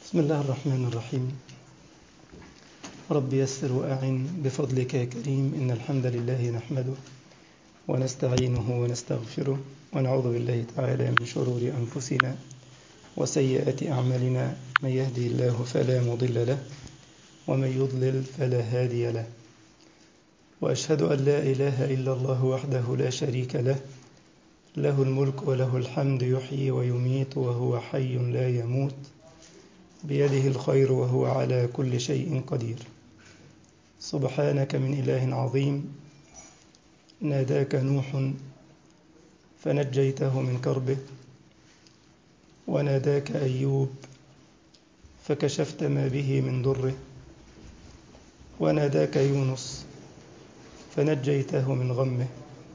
بسم الله الرحمن الرحيم. رب يسر وأعن بفضلك يا كريم. إن الحمد لله نحمده ونستعينه ونستغفره ونعوذ بالله تعالى من شرور أنفسنا وسيئات أعمالنا. من يهدي الله فلا مضل له ومن يضلل فلا هادي له، وأشهد أن لا إله إلا الله وحده لا شريك له، له الملك وله الحمد، يحيي ويميت وهو حي لا يموت، بيده الخير وهو على كل شيء قدير. سبحانك من إله عظيم، ناداك نوح فنجيته من كربه، وناداك أيوب فكشفت ما به من ضره، وناداك يونس فنجيته من غمه،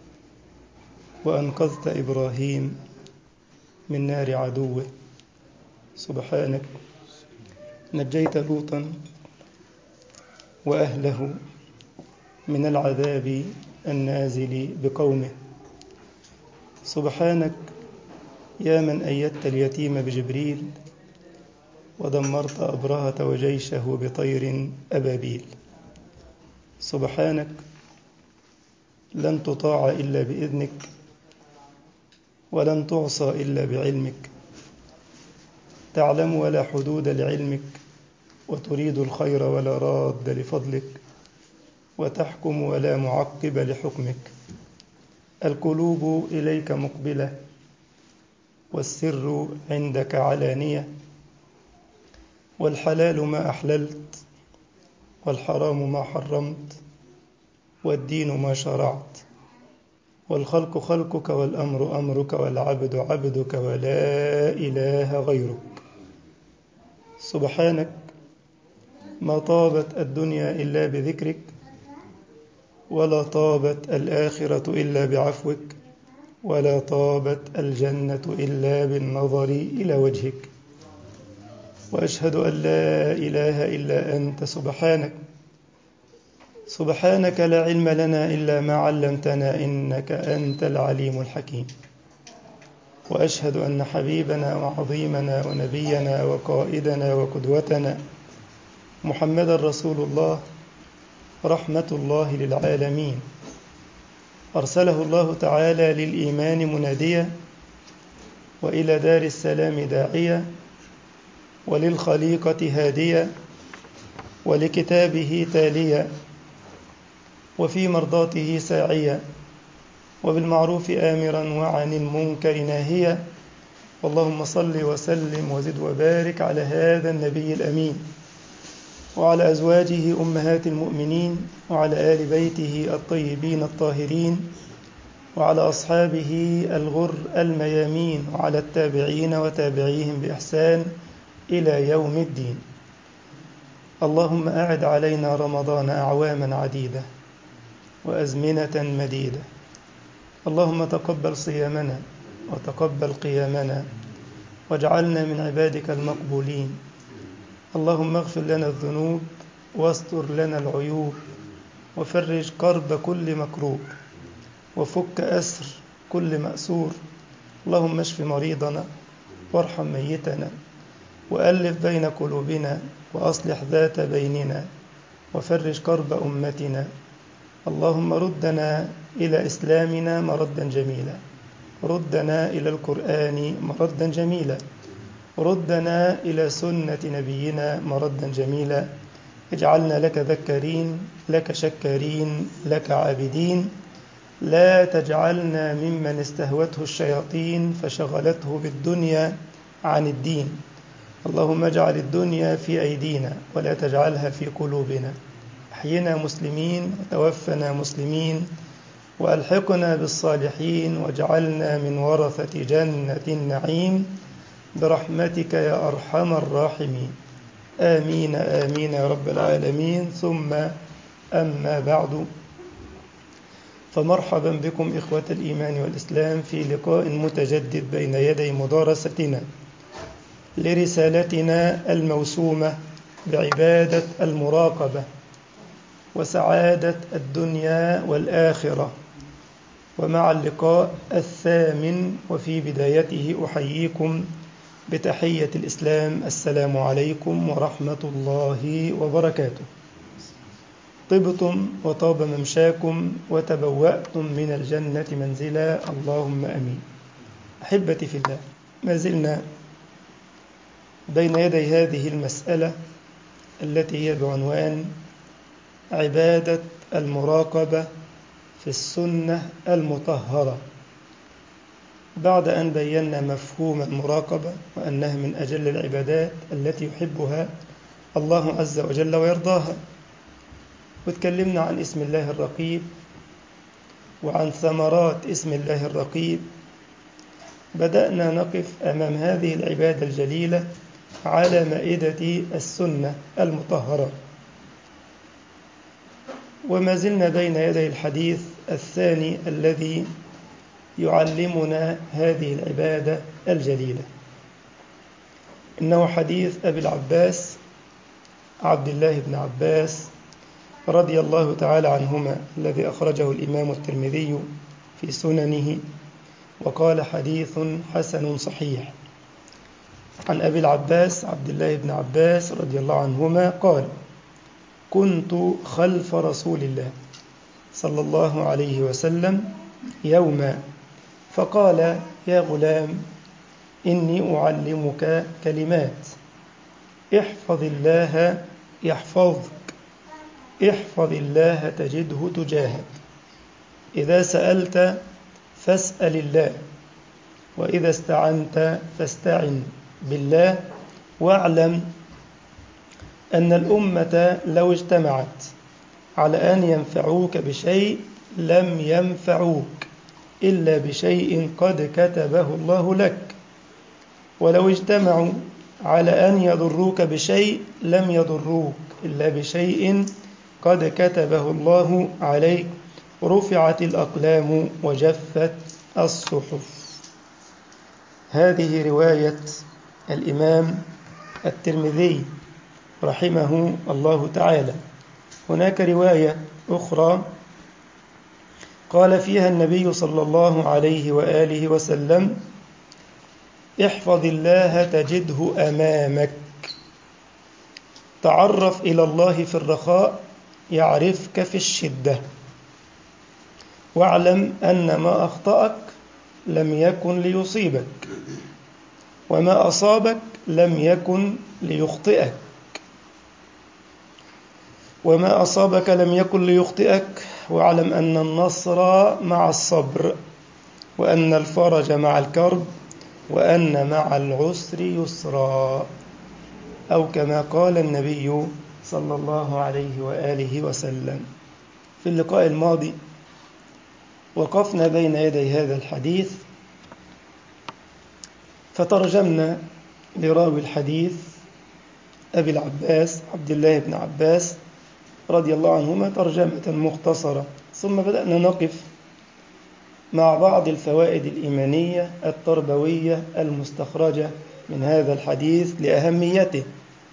وأنقذت إبراهيم من نار عدوه. سبحانك نجيت لوطا وأهله من العذاب النازل بقومه. سبحانك يا من أيدت اليتيم بجبريل ودمرت أبرهة وجيشه بطير أبابيل. سبحانك لن تطاع إلا بإذنك ولن تعصى إلا بعلمك، تعلم ولا حدود لعلمك، وتريد الخير ولا راد لفضلك، وتحكم ولا معقب لحكمك. القلوب إليك مقبلة والسر عندك علانية، والحلال ما أحللت والحرام ما حرمت، والدين ما شرعت، والخلق خلقك والأمر أمرك والعبد عبدك ولا إله غيرك. سبحانك ما طابت الدنيا إلا بذكرك، ولا طابت الآخرة إلا بعفوك، ولا طابت الجنة إلا بالنظر إلى وجهك. وأشهد أن لا إله إلا أنت. سبحانك لا علم لنا إلا ما علمتنا، إنك أنت العليم الحكيم. وأشهد أن حبيبنا وعظيمنا ونبينا وقائدنا وقدوتنا محمد رسول الله، رحمة الله للعالمين، أرسله الله تعالى للإيمان مناديا، وإلى دار السلام داعيا، وللخليقة هاديا، ولكتابه تاليا، وفي مرضاته ساعيا، وبالمعروف آمرا وعن المنكر ناهيا. اللهم صل وسلم وزد وبارك على هذا النبي الأمين، وعلى أزواجه أمهات المؤمنين، وعلى آل بيته الطيبين الطاهرين، وعلى أصحابه الغر الميامين، وعلى التابعين وتابعيهم بإحسان إلى يوم الدين. اللهم أعد علينا رمضان أعواما عديدة وأزمنة مديدة. اللهم تقبل صيامنا وتقبل قيامنا، واجعلنا من عبادك المقبولين. اللهم اغفر لنا الذنوب واستر لنا العيوب، وفرج كرب كل مكروب، وفك أسر كل مأسور. اللهم اشف مريضنا وارحم ميتنا، وألف بين قلوبنا، وأصلح ذات بيننا، وفرج كرب أمتنا. اللهم ردنا إلى إسلامنا مردا جميلا، ردنا إلى القرآن مردا جميلا، ردنا إلى سنة نبينا مردا جميلا. اجعلنا لك ذكارين، لك شكارين، لك عابدين. لا تجعلنا ممن استهوته الشياطين فشغلته بالدنيا عن الدين. اللهم اجعل الدنيا في أيدينا ولا تجعلها في قلوبنا. أحينا مسلمين وتوفنا مسلمين، وألحقنا بالصالحين، واجعلنا من ورثة جنة النعيم برحمتك يا أرحم الراحمين. آمين آمين يا رب العالمين. ثم أما بعد، فمرحبا بكم إخوة الإيمان والإسلام في لقاء متجدد بين يدي مدارستنا لرسالتنا الموسومة بعبادة المراقبة وسعادة الدنيا والآخرة. ومع اللقاء الثامن وفي بدايته أحييكم بتحية الإسلام: السلام عليكم ورحمة الله وبركاته. طبتم وطاب ممشاكم وتبوأتم من الجنة منزلا، اللهم أمين. أحبتي في الله، ما زلنا بين يدي هذه المسألة التي هي بعنوان عبادة المراقبة في السنة المطهرة، بعد أن بينا مفهوم المراقبة وأنها من أجل العبادات التي يحبها الله عز وجل ويرضاها، وتكلمنا عن اسم الله الرقيب وعن ثمرات اسم الله الرقيب. بدأنا نقف أمام هذه العبادة الجليلة على مائدة السنة المطهرة، وما زلنا بين يدي الحديث الثاني الذي يعلمنا هذه العبادة الجليلة. إنه حديث أبي العباس عبد الله بن عباس رضي الله تعالى عنهما، الذي أخرجه الإمام الترمذي في سننه وقال حديث حسن صحيح. عن أبي العباس عبد الله بن عباس رضي الله عنهما قال: كنت خلف رسول الله صلى الله عليه وسلم يوما فقال: يا غلام، إني أعلمك كلمات، احفظ الله يحفظك، احفظ الله تجده تجاهك، إذا سألت فاسأل الله، وإذا استعنت فاستعن بالله، واعلم أن الأمة لو اجتمعت على أن ينفعوك بشيء لم ينفعوك إلا بشيء قد كتبه الله لك، ولو اجتمعوا على أن يضروك بشيء لم يضروك إلا بشيء قد كتبه الله عليك، رفعت الأقلام وجفت الصحف. هذه رواية الإمام الترمذي رحمه الله تعالى. هناك رواية أخرى قال فيها النبي صلى الله عليه وآله وسلم: احفظ الله تجده أمامك، تعرف إلى الله في الرخاء يعرفك في الشدة، واعلم أن ما أخطأك لم يكن ليصيبك، وما أصابك لم يكن ليخطئك، وما أصابك لم يكن ليخطئك، واعلم أن النصر مع الصبر، وأن الفرج مع الكرب، وأن مع العسر يسرا، أو كما قال النبي صلى الله عليه وآله وسلم. في اللقاء الماضي وقفنا بين يدي هذا الحديث فترجمنا لراوي الحديث أبي العباس عبد الله بن عباس رضي الله عنهما ترجمة مختصرة، ثم بدأنا نقف مع بعض الفوائد الإيمانية التربوية المستخرجة من هذا الحديث لأهميته،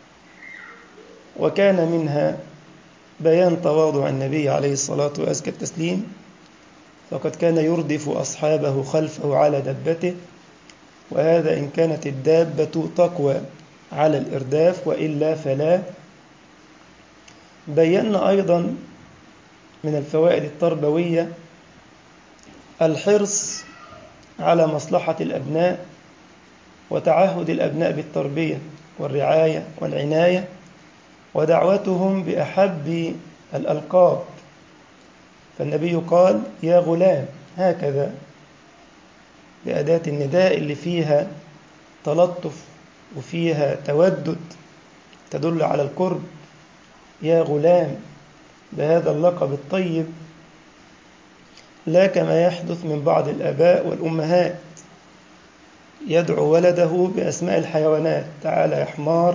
وكان منها بيان تواضع النبي عليه الصلاة وأزكى التسليم، فقد كان يردف أصحابه خلفه على دبته، وهذا إن كانت الدابة تقوى على الإرداف، وإلا فلا. بينا أيضا من الفوائد التربوية الحرص على مصلحة الأبناء وتعهد الأبناء بالتربية والرعاية والعناية، ودعوتهم بأحب الألقاب، فالنبي قال: يا غلام، هكذا بأداة النداء اللي فيها تلطف وفيها تودد تدل على القرب، يا غلام، بهذا اللقب الطيب، لا كما يحدث من بعض الآباء والأمهات يدعو ولده بأسماء الحيوانات: تعال يا حمار،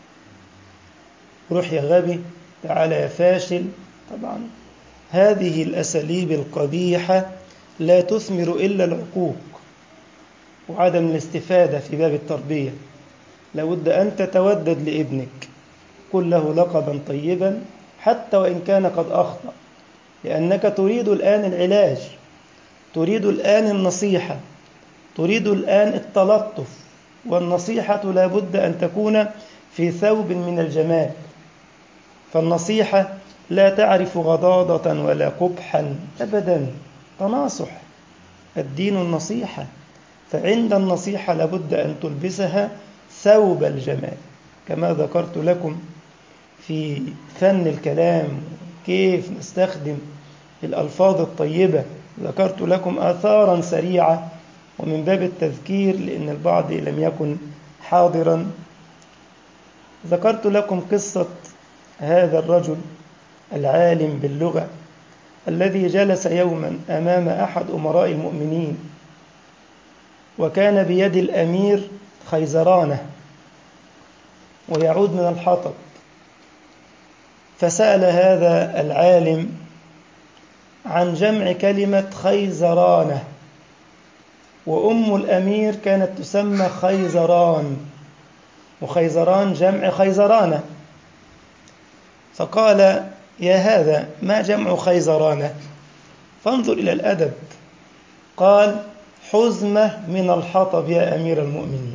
روح يا غبي، تعال يا فاشل. طبعا هذه الأساليب القبيحة لا تثمر إلا العقوق وعدم الاستفادة في باب التربية. لابد أن تتودد لابنك، قل له لقبا طيبا حتى وإن كان قد أخطأ، لأنك تريد الآن العلاج، تريد الآن النصيحة، تريد الآن التلطف، والنصيحة لا بد أن تكون في ثوب من الجمال، فالنصيحة لا تعرف غضاضة ولا قبحا أبدا، تناصح، الدين النصيحة، فعند النصيحة لابد أن تلبسها ثوب الجمال، كما ذكرت لكم في فن الكلام كيف نستخدم الألفاظ الطيبة. ذكرت لكم آثارا سريعة ومن باب التذكير لأن البعض لم يكن حاضرا. ذكرت لكم قصة هذا الرجل العالم باللغة الذي جلس يوما أمام أحد أمراء المؤمنين، وكان بيد الأمير خيزرانة ويعود من الحطب، فسأل هذا العالم عن جمع كلمة خيزرانة، وأم الأمير كانت تسمى خيزران، وخيزران جمع خيزرانة، فقال يا هذا ما جمع خيزرانة؟ فانظر إلى الأدب، قال حزمة من الحطب يا أمير المؤمنين،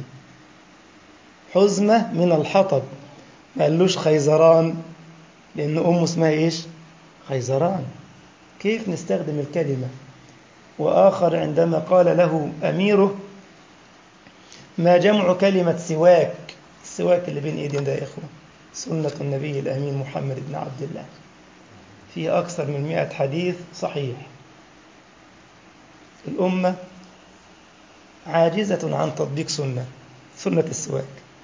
حزمة من الحطب، ما قالوش خيزران لأن أمه اسمها إيش؟ خيزران. كيف نستخدم الكلمة؟ وآخر عندما قال له أميره ما جمع كلمة سواك؟ السواك اللي بين إيدين ده يا إخوة سنة النبي الأمين محمد بن عبد الله، فيه أكثر من 100 حديث صحيح. الأمة عاجزة عن تطبيق سنة السواك،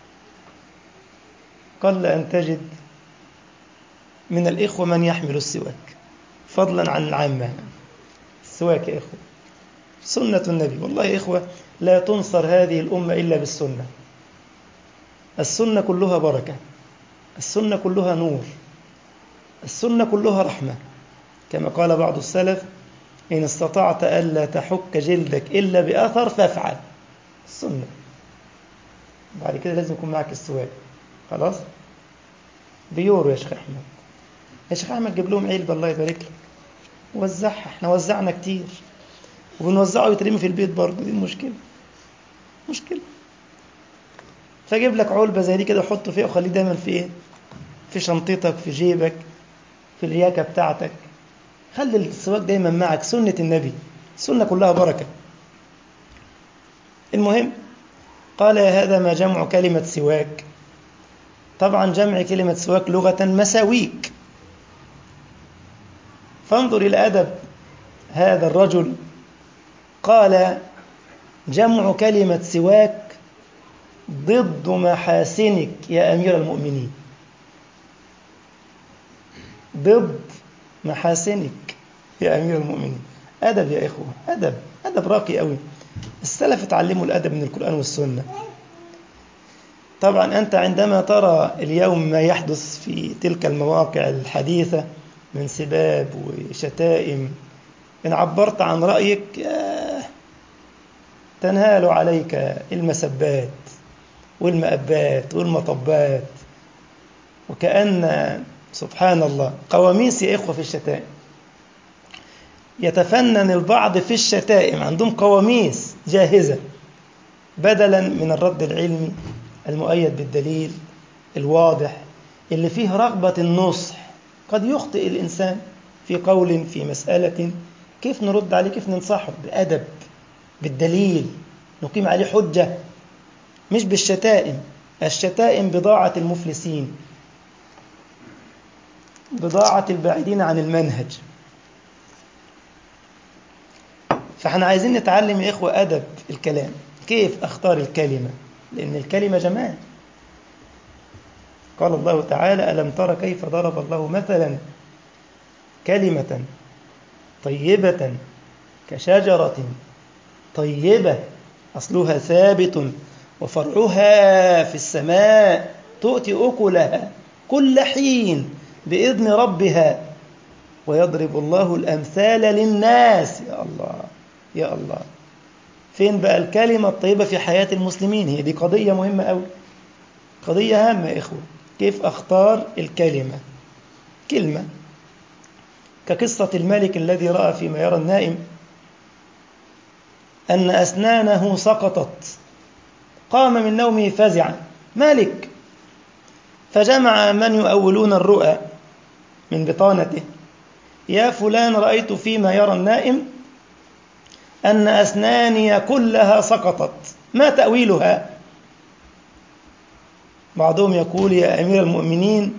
قل أن تجد من الإخوة من يحمل السواك فضلا عن العامة. السواك يا إخوة سنة النبي، والله يا إخوة لا تنصر هذه الأمة إلا بالسنة. السنة كلها بركة، السنة كلها نور، السنة كلها رحمة، كما قال بعض السلف إن استطعت ألا تحك جلدك إلا بأثر فافعل. السنة. بعد كده لازم يكون معك السواك. خلاص بيورو يا شيخ أحمد، يا شيخ أحمد جيب لهم علبة الله يبارك لك وزعها، احنا وزعنا كتير وبنوزعه يترمي في البيت برضه، دي المشكلة مشكلة. فجيب لك علبة زي دي كده وحطه فيها وخليه دايما في ايه؟ في شنطتك، في جيبك، في الرياكة بتاعتك، خلي السواك دايما معك، سنة النبي، السنة كلها بركة. المهم قال يا هذا ما جمع كلمة سواك؟ طبعا جمع كلمة سواك لغة مساويك. فانظر إلى أدب هذا الرجل، قال جمع كلمة سواك ضد محاسنك يا أمير المؤمنين، ضد محاسنك يا أمير المؤمنين. أدب يا إخوة، أدب راقي قوي. السلف اتعلموا الأدب من القرآن والسنة. طبعا أنت عندما ترى اليوم ما يحدث في تلك المواقع الحديثة من سباب وشتائم، إن عبرت عن رأيك تنهال عليك المسبات والمأبات والمطبات، وكأن سبحان الله قواميس يا إخوة في الشتائم. يتفنن البعض في الشتائم، عندهم قواميس جاهزة بدلا من الرد العلمي المؤيد بالدليل الواضح اللي فيه رغبة النصح. قد يخطئ الإنسان في قول في مسألة، كيف نرد عليه؟ كيف ننصحه؟ بأدب، بالدليل، نقيم عليه حجة، مش بالشتائم. الشتائم بضاعة المفلسين، بضاعة البعيدين عن المنهج. فاحنا عايزين نتعلم يا إخوة أدب الكلام، كيف أختار الكلمة، لأن الكلمة جمال. قال الله تعالى ألم تر كيف ضرب الله مثلا كلمة طيبة كشجرة طيبة أصلها ثابت وفرعها في السماء تؤتي أكلها كل حين بإذن ربها ويضرب الله الأمثال للناس. يا الله يا الله، فين بقى الكلمة الطيبة في حياة المسلمين؟ هي دي قضية مهمة أوي، قضية هامة يا إخوة. كيف أختار الكلمة؟ كلمة كقصة الملك الذي رأى فيما يرى النائم أن أسنانه سقطت، قام من نومه فزعا، ملك، فجمع من يؤولون الرؤى من بطانته: يا فلان، رأيت فيما يرى النائم أن أسناني كلها سقطت، ما تأويلها؟ بعضهم يقول: يا أمير المؤمنين،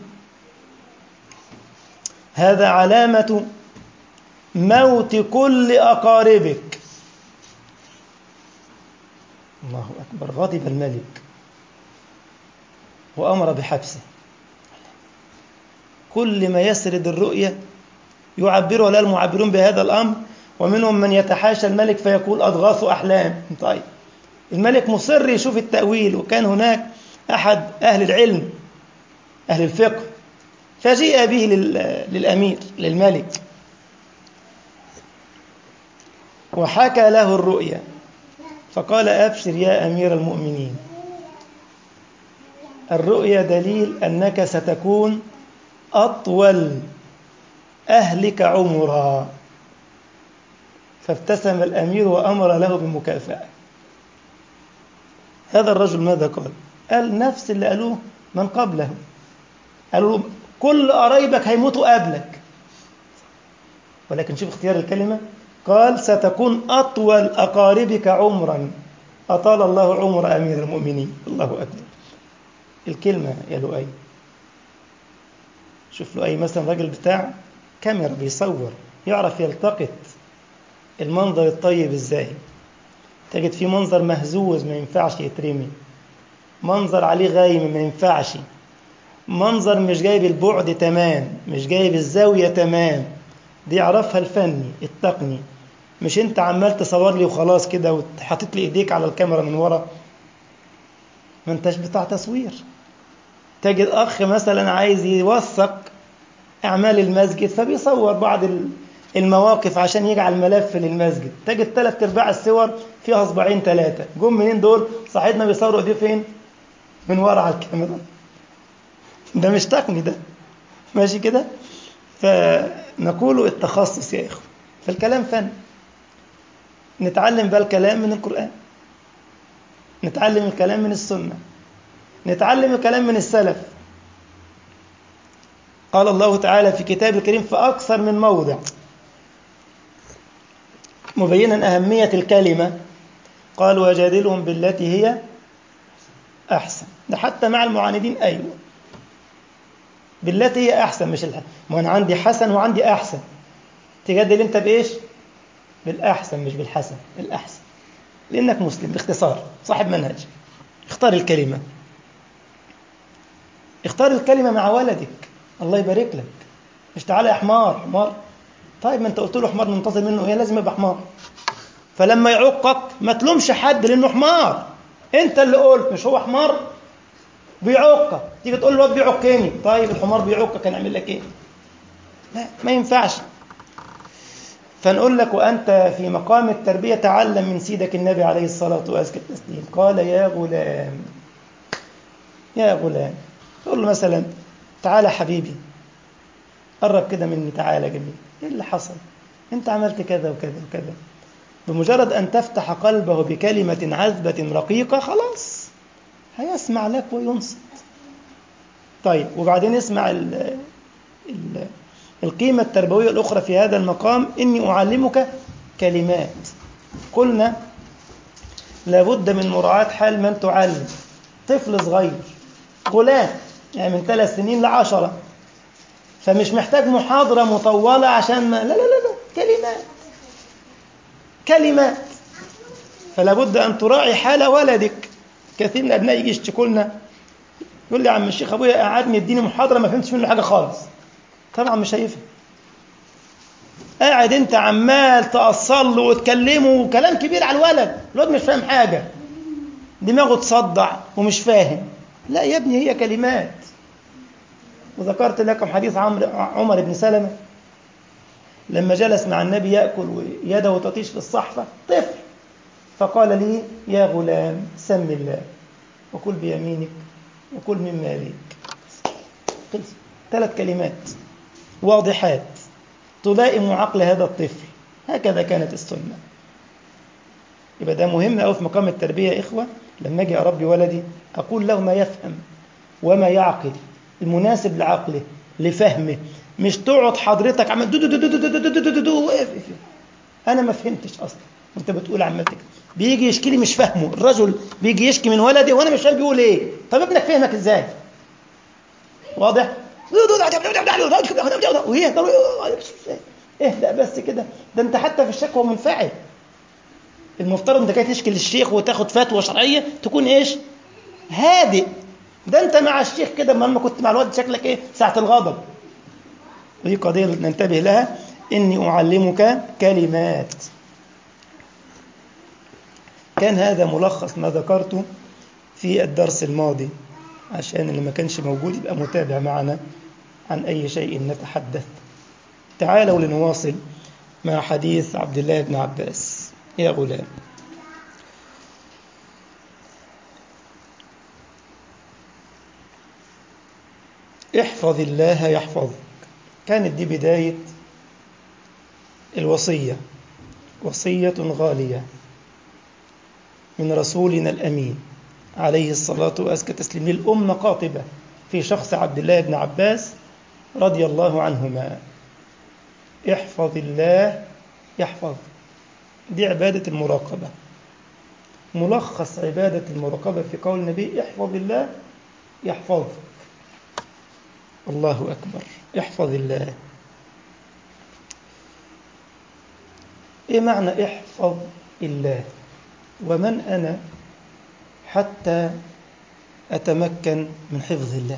هذا علامة موت كل أقاربك. الله أكبر. غضب الملك وأمر بحبسه. كل ما يسرد الرؤية يعبرها له المعبرون بهذا الأمر، ومنهم من يتحاشى الملك فيقول أضغاث أحلام. طيب، الملك مصر يشوف التأويل، وكان هناك أحد أهل العلم أهل الفقه فجيء به للأمير للملك وحكى له الرؤيا، فقال: أبشر يا أمير المؤمنين، الرؤيا دليل أنك ستكون أطول أهلك عمرا. فابتسم الأمير وأمر له بمكافأة. هذا الرجل ماذا قال؟ قال نفس اللي قالوه من قبله، قالوا له كل قرايبك هيموتوا قبلك، ولكن شوف اختيار الكلمة، قال: ستكون أطول أقاربك عمرا، أطال الله عمر أمير المؤمنين. الله أكبر. الكلمة يا لؤي. شوف لؤي مثلا راجل بتاع كاميرا بيصور، يعرف يلتقط المنظر الطيب ازاي. تجد فيه منظر مهزوز ما ينفعش يترمي، منظر عليه غايم ما ينفعش، منظر مش جايب البعد تمام، مش جايب الزاوية تمام. دي يعرفها الفني التقني، مش انت عمال تصور لي وخلاص كده وحطيت لي ايديك على الكاميرا من ورا، ما انتش بتاع تصوير. تجد اخ مثلا عايز يوثق اعمال المسجد فبيصور بعض المواقف عشان يجعل ملف للمسجد، تجد 3/4 الصور فيها اصبعين 3. جم منين دول؟ صاحبنا بيصوروا ايديه فين؟ من ورا على الكاميرا. ده مش تقني ده، ماشي كده. فنقول التخصص يا اخوة، فالكلام فن. نتعلم بقى الكلام من القرآن، نتعلم الكلام من السنة، نتعلم الكلام من السلف. قال الله تعالى في كتاب الكريم في أكثر من موضع مبينا أهمية الكلمة، قال: وجادلهم بالتي هي أحسن. ده حتى مع المعاندين، أيوة، بالتي هي أحسن، مش ما أنا عندي حسن وعندي أحسن، تجادل أنت بإيش؟ بالأحسن مش بالحسن، الأحسن، لأنك مسلم. باختصار صاحب منهج. اختار الكلمة، اختار الكلمة مع ولدك، الله يبارك لك. مش تعالى يا حمار حمار. طيب ما انت قلت له حمار، منتظر منه ايه؟ لازم يبقى حمار. فلما يعقك ما تلومش حد لانه حمار، انت اللي قلت، مش هو حمار بيعقك. تيجي تقول له بيعقني، طيب الحمار بيعقك هنعمل لك ايه؟ لا، ما ينفعش. فنقول لك وانت في مقام التربية تعلم من سيدك النبي عليه الصلاة والسلام. قال: يا غلام، يا غلام. تقول له مثلا: تعالى حبيبي، قرب كده مني، تعالى جميل، ايه اللي حصل؟ انت عملت كذا وكذا وكذا. بمجرد أن تفتح قلبه بكلمة عذبة رقيقة خلاص هيسمع لك وينصت. طيب، وبعدين اسمع القيمة التربوية الأخرى في هذا المقام: إني أعلمك كلمات. قلنا لابد من مراعاة حال من تعلم. طفل صغير، غلام، يعني من 3 سنين ل10، فمش محتاج محاضرة مطولة عشان لا لا لا لا، كلمات. فلا بد أن تراعي حال ولدك. كثير من الأبناء يجي يشتكوا لنا، يقول لي: يا عم الشيخ أبويا قعدني يديني محاضرة ما فهمتش منه حاجة خالص. طبعا مش هيفهم، قاعد أنت عمال تأصل له وتكلمه وكلام كبير على الولد مش فاهم حاجة، دماغه تصدع ومش فاهم. لا يا ابني، هي كلمات. وذكرت لكم حديث عمر بن سلمة لما جلس مع النبي يأكل ويده تطيش في الصحفة، طفل، فقال لي: يا غلام، سم الله وكل بيمينك وكل مما يليك. 3 كلمات واضحات تلائم عقل هذا الطفل. هكذا كانت السنة. يبقى ده مهم أوي في مقام التربية يا إخوة، لما أجي أربي ولدي أقول له ما يفهم وما يعقل، المناسب لعقله لفهمه، مش تقعد حضرتك عمال دو دو دو دو دو دو دو دو دو دو واقف. أنا ما فهمتش أصلا وأنت بتقول عمال كده. بيجي يشكي لي مش فاهمه، الرجل بيجي يشكي من ولدي وأنا مش فاهم بيقول إيه. طب ابنك فهمك إزاي؟ واضح؟ ويهدر اهدأ بس كده، ده أنت حتى في الشكوى منفعل. المفترض أنت جاي تشكي للشيخ وتاخد فتوى شرعية تكون إيش؟ هادئ. ده أنت مع الشيخ كده، ما كنت مع الواد شكلك إيه ساعة الغضب. ودي قضية ننتبه لها. إني أعلمك كلمات. كان هذا ملخص ما ذكرته في الدرس الماضي، عشان اللي ما كانش موجود يبقى متابع معنا عن أي شيء نتحدث. تعالوا لنواصل مع حديث عبد الله بن عباس. يا غلام، احفظ الله يحفظك. كانت دي بداية الوصية، وصية غالية من رسولنا الأمين عليه الصلاة وأزكى تسليم للأمة قاطبة في شخص عبد الله بن عباس رضي الله عنهما. احفظ الله يحفظ. دي عبادة المراقبة. ملخص عبادة المراقبة في قول النبي احفظ الله يحفظ. الله أكبر. احفظ الله. إيه معنى احفظ الله؟ ومن أنا حتى أتمكن من حفظ الله؟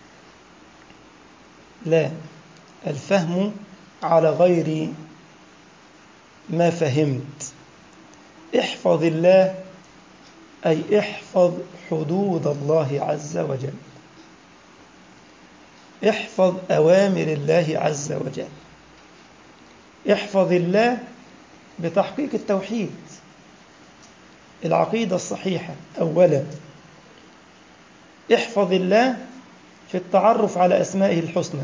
لا، الفهم على غير ما فهمت. احفظ الله أي احفظ حدود الله عز وجل، احفظ أوامر الله عز وجل. احفظ الله بتحقيق التوحيد، العقيدة الصحيحة أولا. احفظ الله في التعرف على أسمائه الحسنى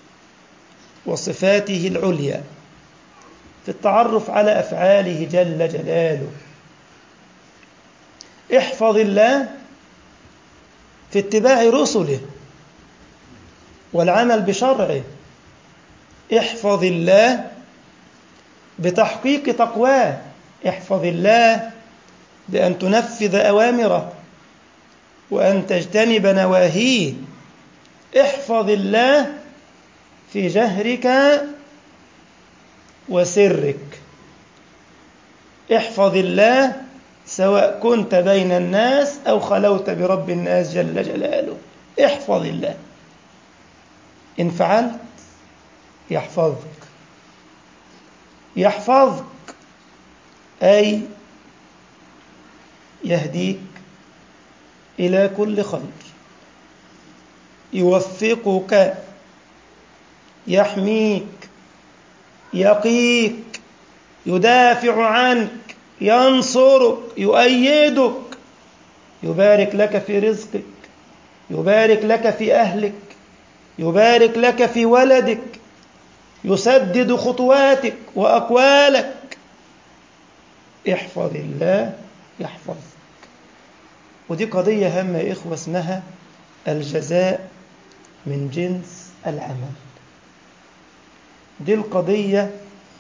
وصفاته العليا، في التعرف على أفعاله جل جلاله. احفظ الله في اتباع رسله والعمل بشرعه. احفظ الله بتحقيق تقواه. احفظ الله بأن تنفذ أوامره وأن تجتنب نواهيه. احفظ الله في جهرك وسرك. احفظ الله سواء كنت بين الناس أو خلوت برب الناس جل جلاله. احفظ الله. إن فعلت يحفظك. يحفظك أي يهديك إلى كل خير، يوفقك، يحميك، يقيك، يدافع عنك، ينصرك، يؤيدك، يبارك لك في رزقك، يبارك لك في أهلك، يبارك لك في ولدك، يسدد خطواتك وأقوالك. احفظ الله يحفظك. ودي قضية هامة يا إخوة، اسمها الجزاء من جنس العمل. دي القضية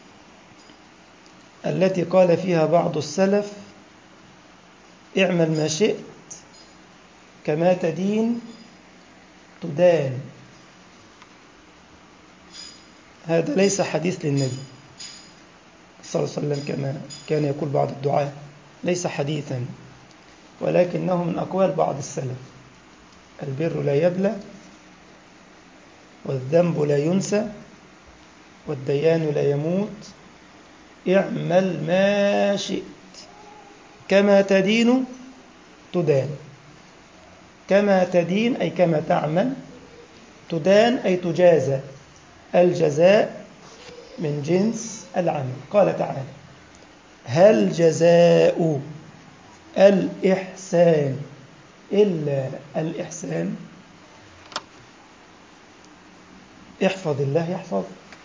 التي قال فيها بعض السلف اعمل ما شئت كما تدين تدان. هذا ليس حديث للنبي صلى الله عليه وسلم كما كان يقول بعض الدعاة، ليس حديثا، ولكنه من أقوال بعض السلف. البر لا يبلى، والذنب لا ينسى، والديان لا يموت. اعمل ما شئت كما تدين تدان. كما تدين أي كما تعمل، تدان أي تجازى. الجزاء من جنس العمل. قال تعالى هل جزاء الإحسان إلا الإحسان. احفظ الله يحفظك.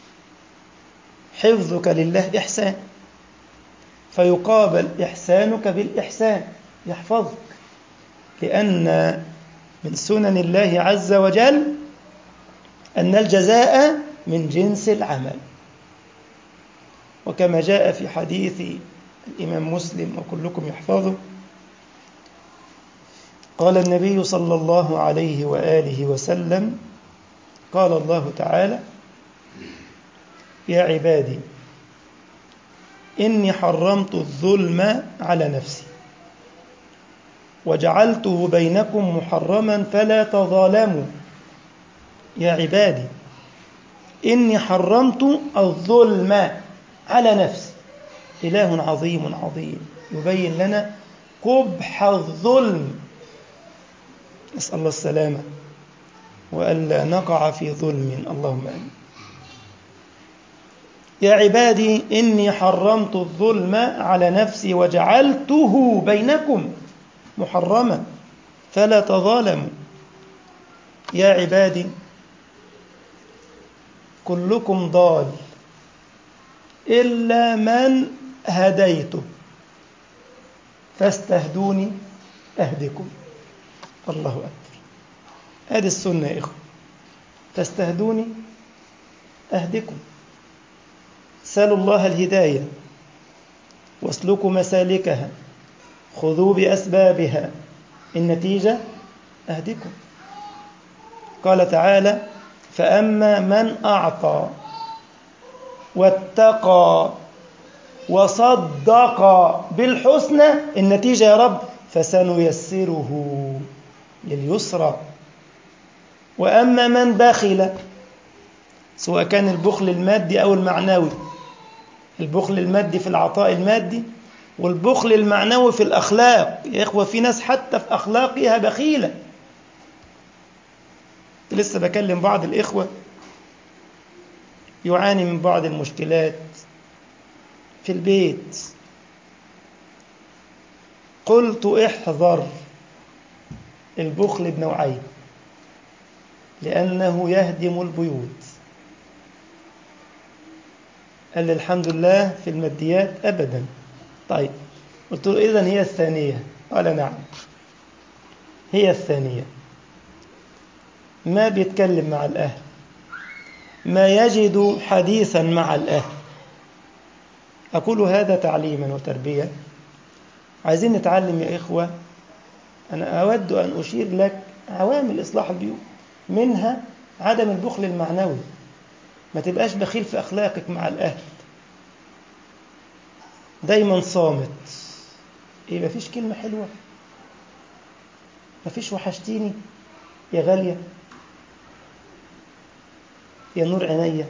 حفظك لله إحسان، فيقابل إحسانك بالإحسان. يحفظك لأن من سنن الله عز وجل أن الجزاء من جنس العمل، وكما جاء في حديث الإمام مسلم وكلكم يحفظه، قال النبي صلى الله عليه وآله وسلم: قال الله تعالى: يا عبادي إني حرمت الظلم على نفسي وجعلته بينكم محرما فلا تظالموا. يا عبادي إني حرمت الظلم على نفسي. إله عظيم عظيم يبين لنا قبح الظلم، نسأل الله السلامة وألا نقع في ظلم، اللهم آمين. يا عبادي إني حرمت الظلم على نفسي وجعلته بينكم محرما فلا تظالموا. يا عبادي كلكم ضال إلا من هديته فاستهدوني أهدكم. الله أكبر. هذه السنة يا إخوة، فاستهدوني أهدكم. سألوا الله الهداية واسلكوا مسالكها، خذوا بأسبابها، النتيجة أهدكم. قال تعالى: فأما من أعطى واتقى وصدق بالحسنى، النتيجة يا رب فسنيسره لليسرى. وأما من بخل، سواء كان البخل المادي أو المعنوي، البخل المادي في العطاء المادي والبخل المعنوي في الأخلاق. يا إخوة في ناس حتى في أخلاقها بخيلة. لسه بكلم بعض الإخوة يعاني من بعض المشكلات في البيت، قلت احذر البخل بنوعين لأنه يهدم البيوت. قال لي الحمد لله في الماديات أبدا. طيب قلت له إذن هي الثانية؟ قال نعم هي الثانية. ما بيتكلم مع الأهل، ما يجد حديثا مع الأهل. أقول هذا تعليما وتربية. عايزين نتعلم يا إخوة. أنا أود أن أشير لك عوامل إصلاح البيوت، منها عدم البخل المعنوي. ما تبقاش بخيل في أخلاقك مع الأهل، دايما صامت. إيه مفيش كلمة حلوة، مفيش وحشتيني يا غالية يا نور عينيا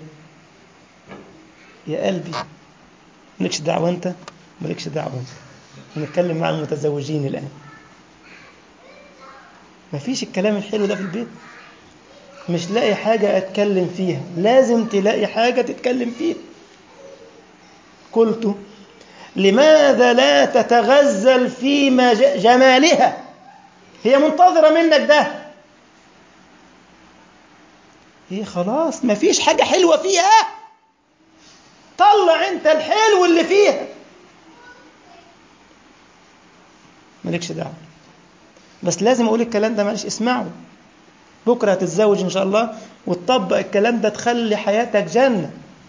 يا قلبي. مالكش دعوة أنت، مالكش دعوة أنت. نتكلم مع المتزوجين الآن. مفيش الكلام الحلو ده في البيت. مش لاقي حاجة أتكلم فيها، لازم تلاقي حاجة تتكلم فيها. قلت لماذا لا تتغزل في جمالها؟ هي منتظرة منك ده. هي خلاص مفيش حاجة حلوة فيها، طلع انت الحلو اللي فيها. مالكش دعوة. بس لازم اقول الكلام ده، معلش اسمعوا. بكرة هتتزوج ان شاء الله وتطبق الكلام ده، تخلي حياتك جنة.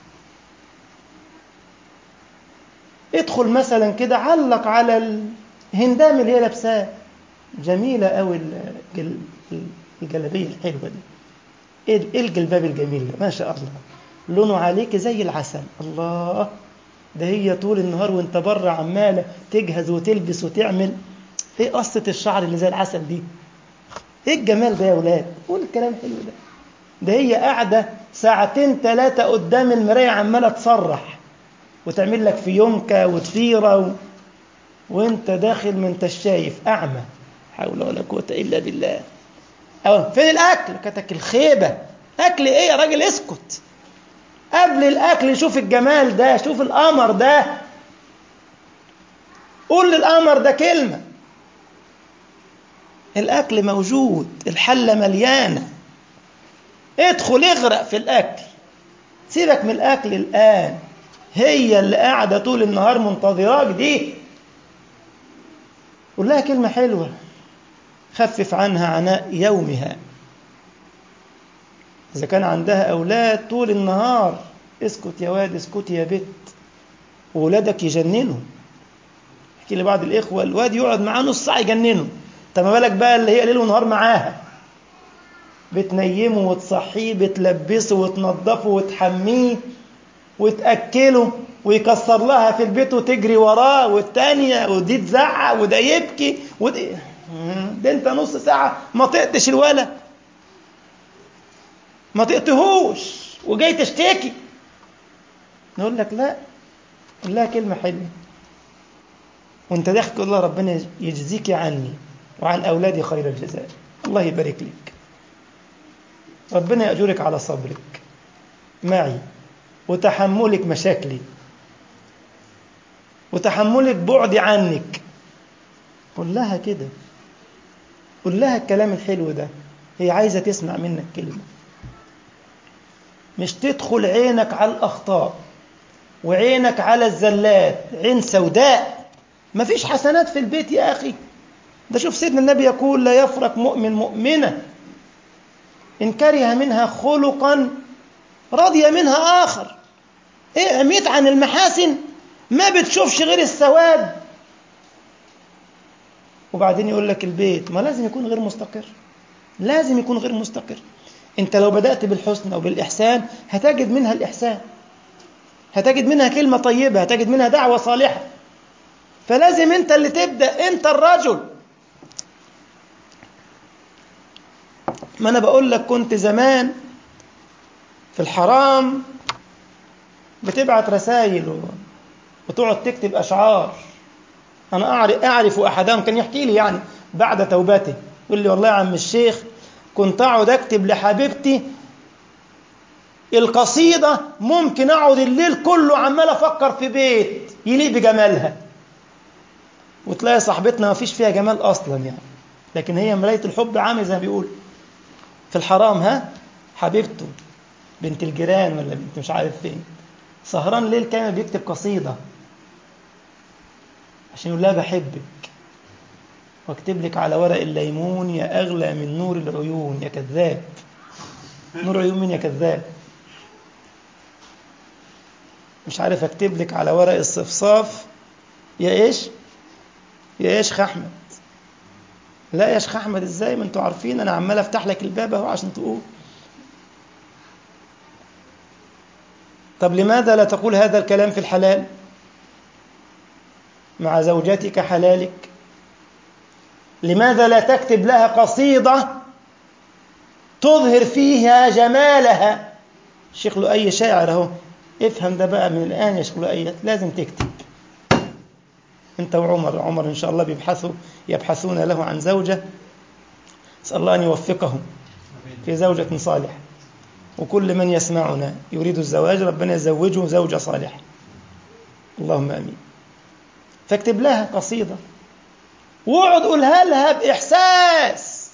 ادخل مثلا كده علق على الهندام اللي هي لابساه، جميلة قوي الجلابية الحلوة دي. ايه الجلباب الجميل ده، ما شاء الله، لونه عليك زي العسل. الله، ده هي طول النهار وانت بره عمالة تجهز وتلبس وتعمل. ايه قصة الشعر اللي زي العسل دي؟ ايه الجمال ده يا ولاد؟ قول الكلام حلو ده. ده هي قاعدة ساعتين 3 قدام المراية عمالة تصرح وتعمل لك في يمكة وتفيرة وانت داخل ما انتش شايف، أعمى. حول ولا قوة إلا بالله. أو فين الأكل؟ كتك الخيبة. أكل إيه يا راجل؟ اسكت. قبل الأكل شوف الجمال ده، شوف القمر ده، قول للقمر ده كلمة. الأكل موجود، الحلة مليانة، ادخل اغرق في الأكل. سيبك من الأكل الآن، هي اللي قاعدة طول النهار منتظراك دي. قول لها كلمة حلوة، خفف عنها عناء يومها. إذا كان عندها أولاد طول النهار، اسكت يا واد، اسكت يا بت، وولادك يجننوا. احكي لي بعض الإخوة الواد يقعد معاه نص ساعة يجننه، طب ما بالك بقى اللي هي ليل ونهار معاها، بتنيمه وتصحيه، بتلبسه وتنظفه وتحميه وتأكله، ويكسر لها في البيت وتجري وراه، والتانية ودي تزعق وده يبكي ده انت نص ساعة ما طقتش الولد، ما طقتهوش وجاي تشتكي. نقول لك لا، قول لها كلمة حلوة وانت داخل تقول لها ربنا يجزيك عني وعن أولادي خير الجزاء، الله يبارك لك، ربنا يأجرك على صبرك معي وتحملك مشاكلي وتحملك بعدي عنك. قل لها كده، قل لها الكلام الحلو ده، هي عايزة تسمع منك كلمة، مش تدخل عينك على الأخطاء وعينك على الزلات، عين سوداء، مفيش حسنات في البيت يا أخي. ده شوف سيدنا النبي يقول لا يفرق مؤمن مؤمنة إن كره منها خلقا رضي منها آخر. إيه عميت عن المحاسن، ما بتشوفش غير السواد، وبعدين يقول لك البيت ما لازم يكون غير مستقر، لازم يكون غير مستقر. انت لو بدأت بالحسن أو بالإحسان هتجد منها الإحسان، هتجد منها كلمة طيبة، هتجد منها دعوة صالحة، فلازم انت اللي تبدأ، انت الرجل. ما أنا بقول لك كنت زمان في الحرام بتبعت رسائل وتقعد تكتب أشعار. أنا أعرف أحدهم كان يحكي لي يعني بعد توبته، يقول لي والله يا عم الشيخ كنت أقعد أكتب لحبيبتي القصيدة، ممكن أقعد الليل كله عمال أفكر في بيت يليق بجمالها، وتلاقي صاحبتنا ما فيش فيها جمال أصلا يعني، لكن هي مراية الحب عامل زي ما بيقول في الحرام، ها حبيبته بنت الجيران ولا بنت مش عارف فين، سهران ليل كامل بيكتب قصيدة عشان يقول لها بحبك واكتب لك على ورق الليمون يا أغلى من نور العيون يا كذاب. نور عيون مين يا كذاب؟ مش عارف اكتب لك على ورق الصفصاف يا ايش، يا شيخ احمد. لا يا شيخ احمد ازاي، ما انتوا عارفين انا عمال افتح لك الباب اهو عشان تقول. طب لماذا لا تقول هذا الكلام في الحلال مع زوجتك حلالك؟ لماذا لا تكتب لها قصيدة تظهر فيها جمالها؟ الشيخ لؤي شاعر اهو، افهم ده بقى من الآن يا شيخ لؤي، لازم تكتب انت وعمر ان شاء الله يبحثون له عن زوجة، اسال الله ان يوفقهم في زوجة صالحة، وكل من يسمعنا يريد الزواج ربنا يزوجه زوجة صالحة، اللهم امين. فاكتب لها قصيدة واقعد قولها لها بإحساس.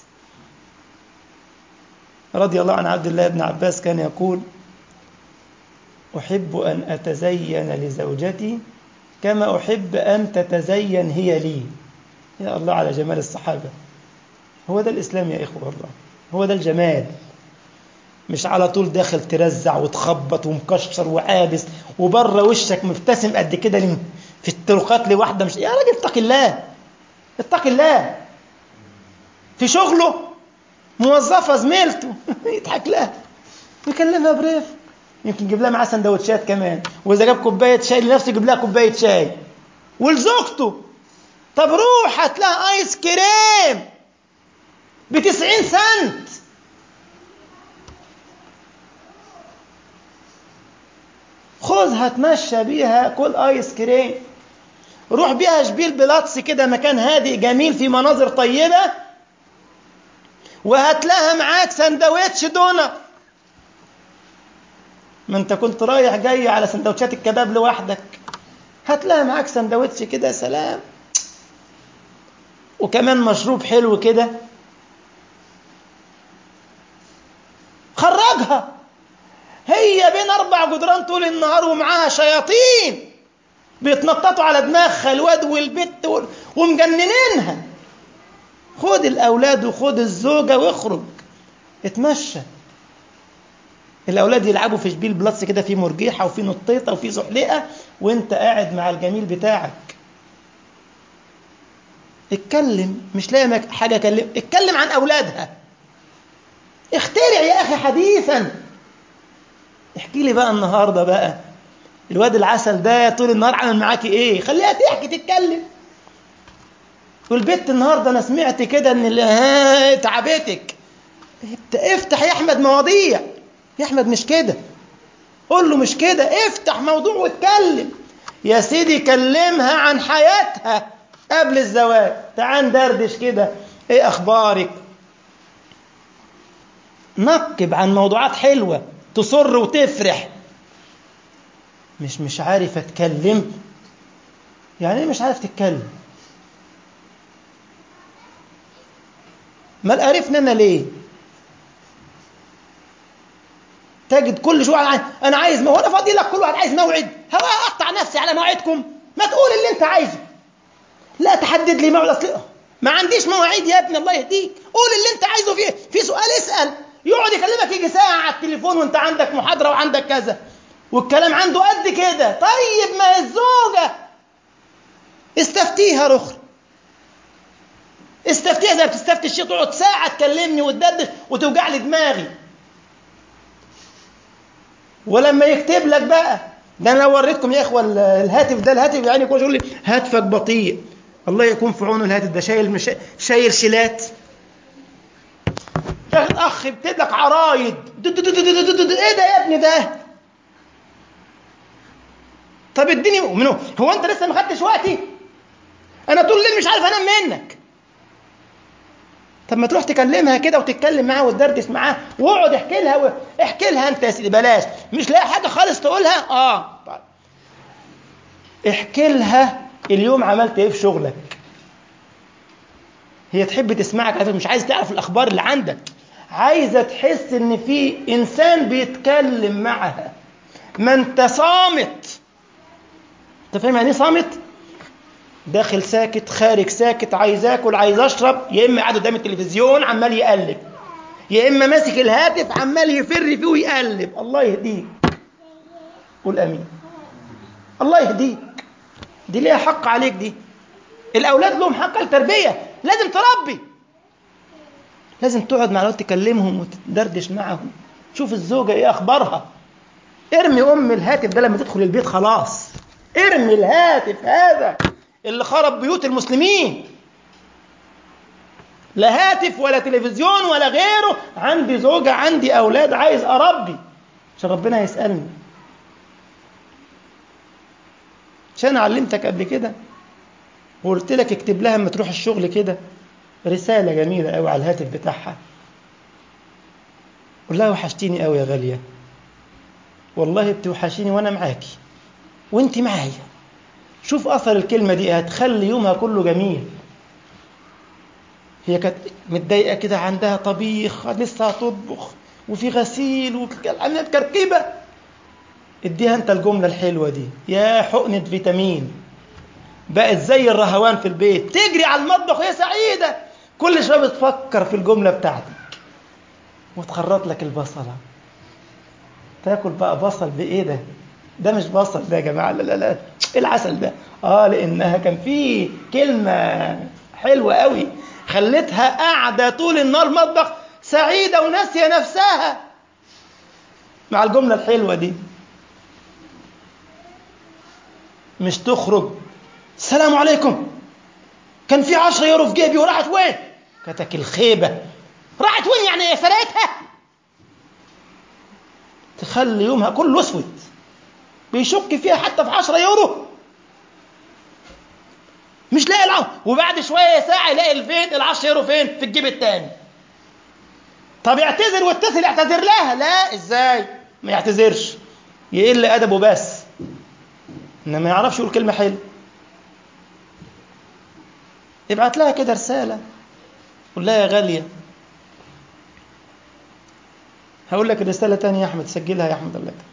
رضي الله عن عبد الله بن عباس كان يقول أحب أن أتزين لزوجتي كما أحب أن تتزين هي لي. يا الله على جمال الصحابة، هو ده الإسلام يا إخوة، والله هو ده الجمال، مش على طول داخل ترزع وتخبط ومكشر وعابس وبره وشك مبتسم قد كده في الطرقات لوحدة، مش يا راجل اتق الله، اتق الله. في شغله موظفة زميلته يضحك لها يكلمها بريف، يمكن يجيب لها معاه سندوتشات كمان، وإذا جاب كوباية شاي لنفسه يجيب لها كوباية شاي، ولزوجته طب روح هات لها آيس كريم ب90 سنت، خذها تمشى بيها كل آيس كريم، روح بيها شبيل بلاتس كده مكان هادئ جميل في مناظر طيبة، وهات لها معاك سندوتش دونر. ما انت كنت رايح جاي على سندوتشات الكباب لوحدك، هات لها معاك سندوتش كده سلام، وكمان مشروب حلو كده، خرجها. هي بين 4 جدران طول النهار ومعاها شياطين بيتنططوا على دماغها الواد والبت ومجننينها، خد الأولاد وخد الزوجة واخرج اتمشى. الأولاد يلعبوا في شبيل بلاتس كده، في مرجيحة وفي نطيطة وفي زحلقة، وانت قاعد مع الجميل بتاعك. اتكلم، مش لاقي حاجة اتكلم عن أولادها. اخترع يا أخي حديثا. احكي لي بقى النهاردة بقى الواد العسل ده طول النهار عمل معاكي ايه، خليها تحكي تتكلم. والبت النهاردة انا سمعت كده ان تعبتك. افتح يا احمد مواضيع. يا احمد مش كده، قول له مش كده، افتح موضوع واتكلم. يا سيدي كلمها عن حياتها قبل الزواج، تعال ندردش كده، ايه اخبارك. نقب عن موضوعات حلوة تصر وتفرح. مش عارف اتكلم. يعني ايه مش عارف تتكلم؟ ما قرفنا انا ليه؟ تجد كل شويه انا عايز، ما هو انا فاضي لك، كل واحد عايز موعد. اقطع نفسي على موعدكم؟ ما تقول اللي انت عايزه. لا تحدد لي موعد، اصل ما عنديش مواعيد يا ابني. الله يهديك، قول اللي انت عايزه. فيه في سؤال اسال. يقعد يكلمك يجي ساعه على التليفون وانت عندك محاضره وعندك كذا، والكلام عنده قد كده. طيب ما الزوجه استفتيها رخر، استفتيها زي بتستفتي الشيخ، تقعد ساعه تكلمني وتدردش وتوجع لي دماغي. ولما يكتب لك بقى، ده انا لو وريتكم يا اخوه الهاتف ده، الهاتف يعني يكون يقول لي هاتفك بطيء. الله يكون في عونه. الهاتف ده شايل شيلات. تاخد اخ يكتب لك عرايد، ايه ده يا ابني ده؟ طب اديني منه، هو انت لسه ما خدتش وقتي؟ انا طول الليل مش عارف انام منك. طب ما تروح تكلمها كده وتتكلم معاها وتدردش معاها، واقعد احكي لها انت يا سيدي. بلاش مش لاقي حاجه خالص تقولها. طيب احكي لها اليوم عملت ايه في شغلك. هي تحب تسمعك، مش عايز تعرف الاخبار اللي عندك، عايزه تحس ان في انسان بيتكلم معها. ما انت صامت. انت فاهم يعني ايه صامت؟ داخل ساكت، خارج ساكت، عايز اكل، عايز اشرب، يا اما قاعد قدام التلفزيون عمال يقلب، يا اما ماسك الهاتف عمال يفر فيه ويقلب. الله يهديك. قول امين. الله يهديك. دي ليها حق عليك. دي الاولاد لهم حق التربيه، لازم تربي، لازم تقعد مع الاولاد تكلمهم وتدردش معهم. شوف الزوجه ايه اخبارها. ارمي الهاتف ده لما تدخل البيت، خلاص ارمي الهاتف هذا اللي خرب بيوت المسلمين. لا هاتف ولا تلفزيون ولا غيره. عندي زوجة، عندي أولاد، عايز أربي عشان ربنا يسألني. عشان علمتك قبل كده وقلت لك اكتب لها لما تروح الشغل كده رسالة جميلة قوي على الهاتف بتاعها. قول لها وحشتيني قوي يا غالية، والله بتوحشيني وأنا معاكي وانت معايا. شوف أثر الكلمة دي هتخلي يومها كله جميل. هي كانت متضايقة كده، عندها طبيخ لسه هتطبخ وفي غسيل وعملت كركبة. اديها انت الجملة الحلوة دي، يا حقنة فيتامين. بقت زي الرهوان في البيت، تجري على المطبخ وهي سعيدة، كل شوية بتفكر في الجملة بتاعتك. وتخرط لك البصلة، تاكل بقى بصل بايه ده؟ ده مش بصل ده يا جماعة، لا لا لا، ايه العسل ده؟ لانها كان فيه كلمة حلوة قوي خلتها قاعدة طول النهار مطبخ سعيدة وناسية نفسها مع الجملة الحلوة دي. مش تخرج السلام عليكم كان في 10 يورو في جيبي وراحت وين؟ كتك الخيبة. راحت وين يعني؟ سرقتها؟ تخلي يومها كله اسود، بيشك فيها حتى في 10 يورو مش لاقي العو. وبعد شوية ساعة يلاقي الفين 10 يورو فين؟ في الجيب التاني. طب يعتذر واتصل يعتذر لها. لا، ازاي ما يعتذرش؟ يقل أدبه بس، إنما ما يعرفش يقول كلمة حلوة. ابعت لها كده رسالة، قول لها يا غالية. هقول لك الرسالة تاني يا أحمد، سجلها يا أحمد. الله يكرمك.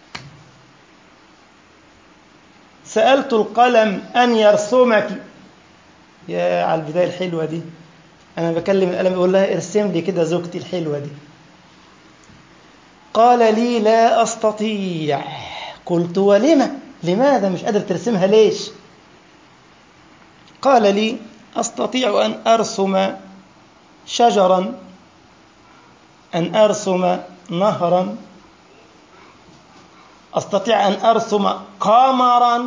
سألت القلم أن يرسمك يا على البداية الحلوة دي. أنا بكلم القلم بقول لها ارسم لي كده زوجتي الحلوة دي. قال لي لا أستطيع. قلت ولم؟ لماذا مش قادر ترسمها ليش؟ قال لي أستطيع أن أرسم شجرا، أن أرسم نهرا، أستطيع أن أرسم قمرا،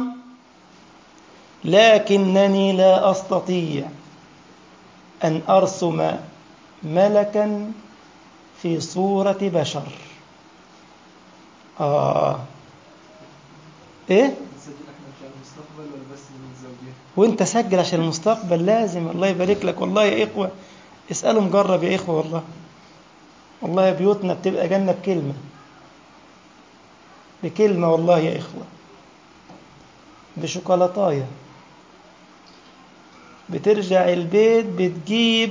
لكنني لا أستطيع أن أرسم ملكا في صورة بشر. إيه؟ وانت سجل عشان المستقبل لازم. الله يبارك لك والله يا إخوة، اسألوا مجرب يا إخوة. والله والله بيوتنا بتبقى جنة بكلمة، بكلمة والله يا إخوة، بشوكولاتاية بترجع البيت بتجيب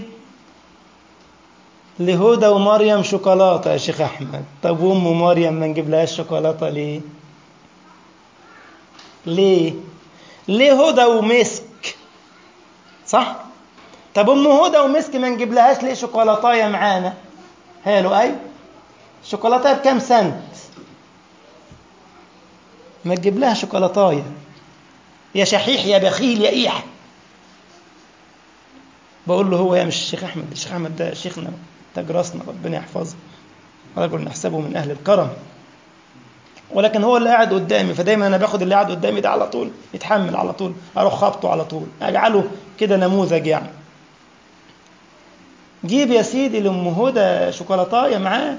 لهدى ومريم شوكولاتة يا شيخ أحمد. طب وأم مريم ما نجيب لهاش شوكولاتة ليه؟ ليه هدى ومسك صح؟ طب أم هدى ومسك ما نجيب لهاش ليه شوكولاتاية معانا؟ هالو أي شوكولاتاية بكام سنت؟ ما تجيب لها شوكولاتاية يا شحيح يا بخيل يا إيح. بقول له هو يا مش الشيخ أحمد، الشيخ أحمد ده شيخنا تاج راسنا ربنا يحفظه، رجل نحسبه من أهل الكرم، ولكن هو اللي قاعد قدامي، فدايما أنا باخد اللي قاعد قدامي ده على طول يتحمل على طول، أروح خبطه على طول، أجعله كده نموذج يعني. جيب يا سيدي لأم هدى شوكولاتاية معاك،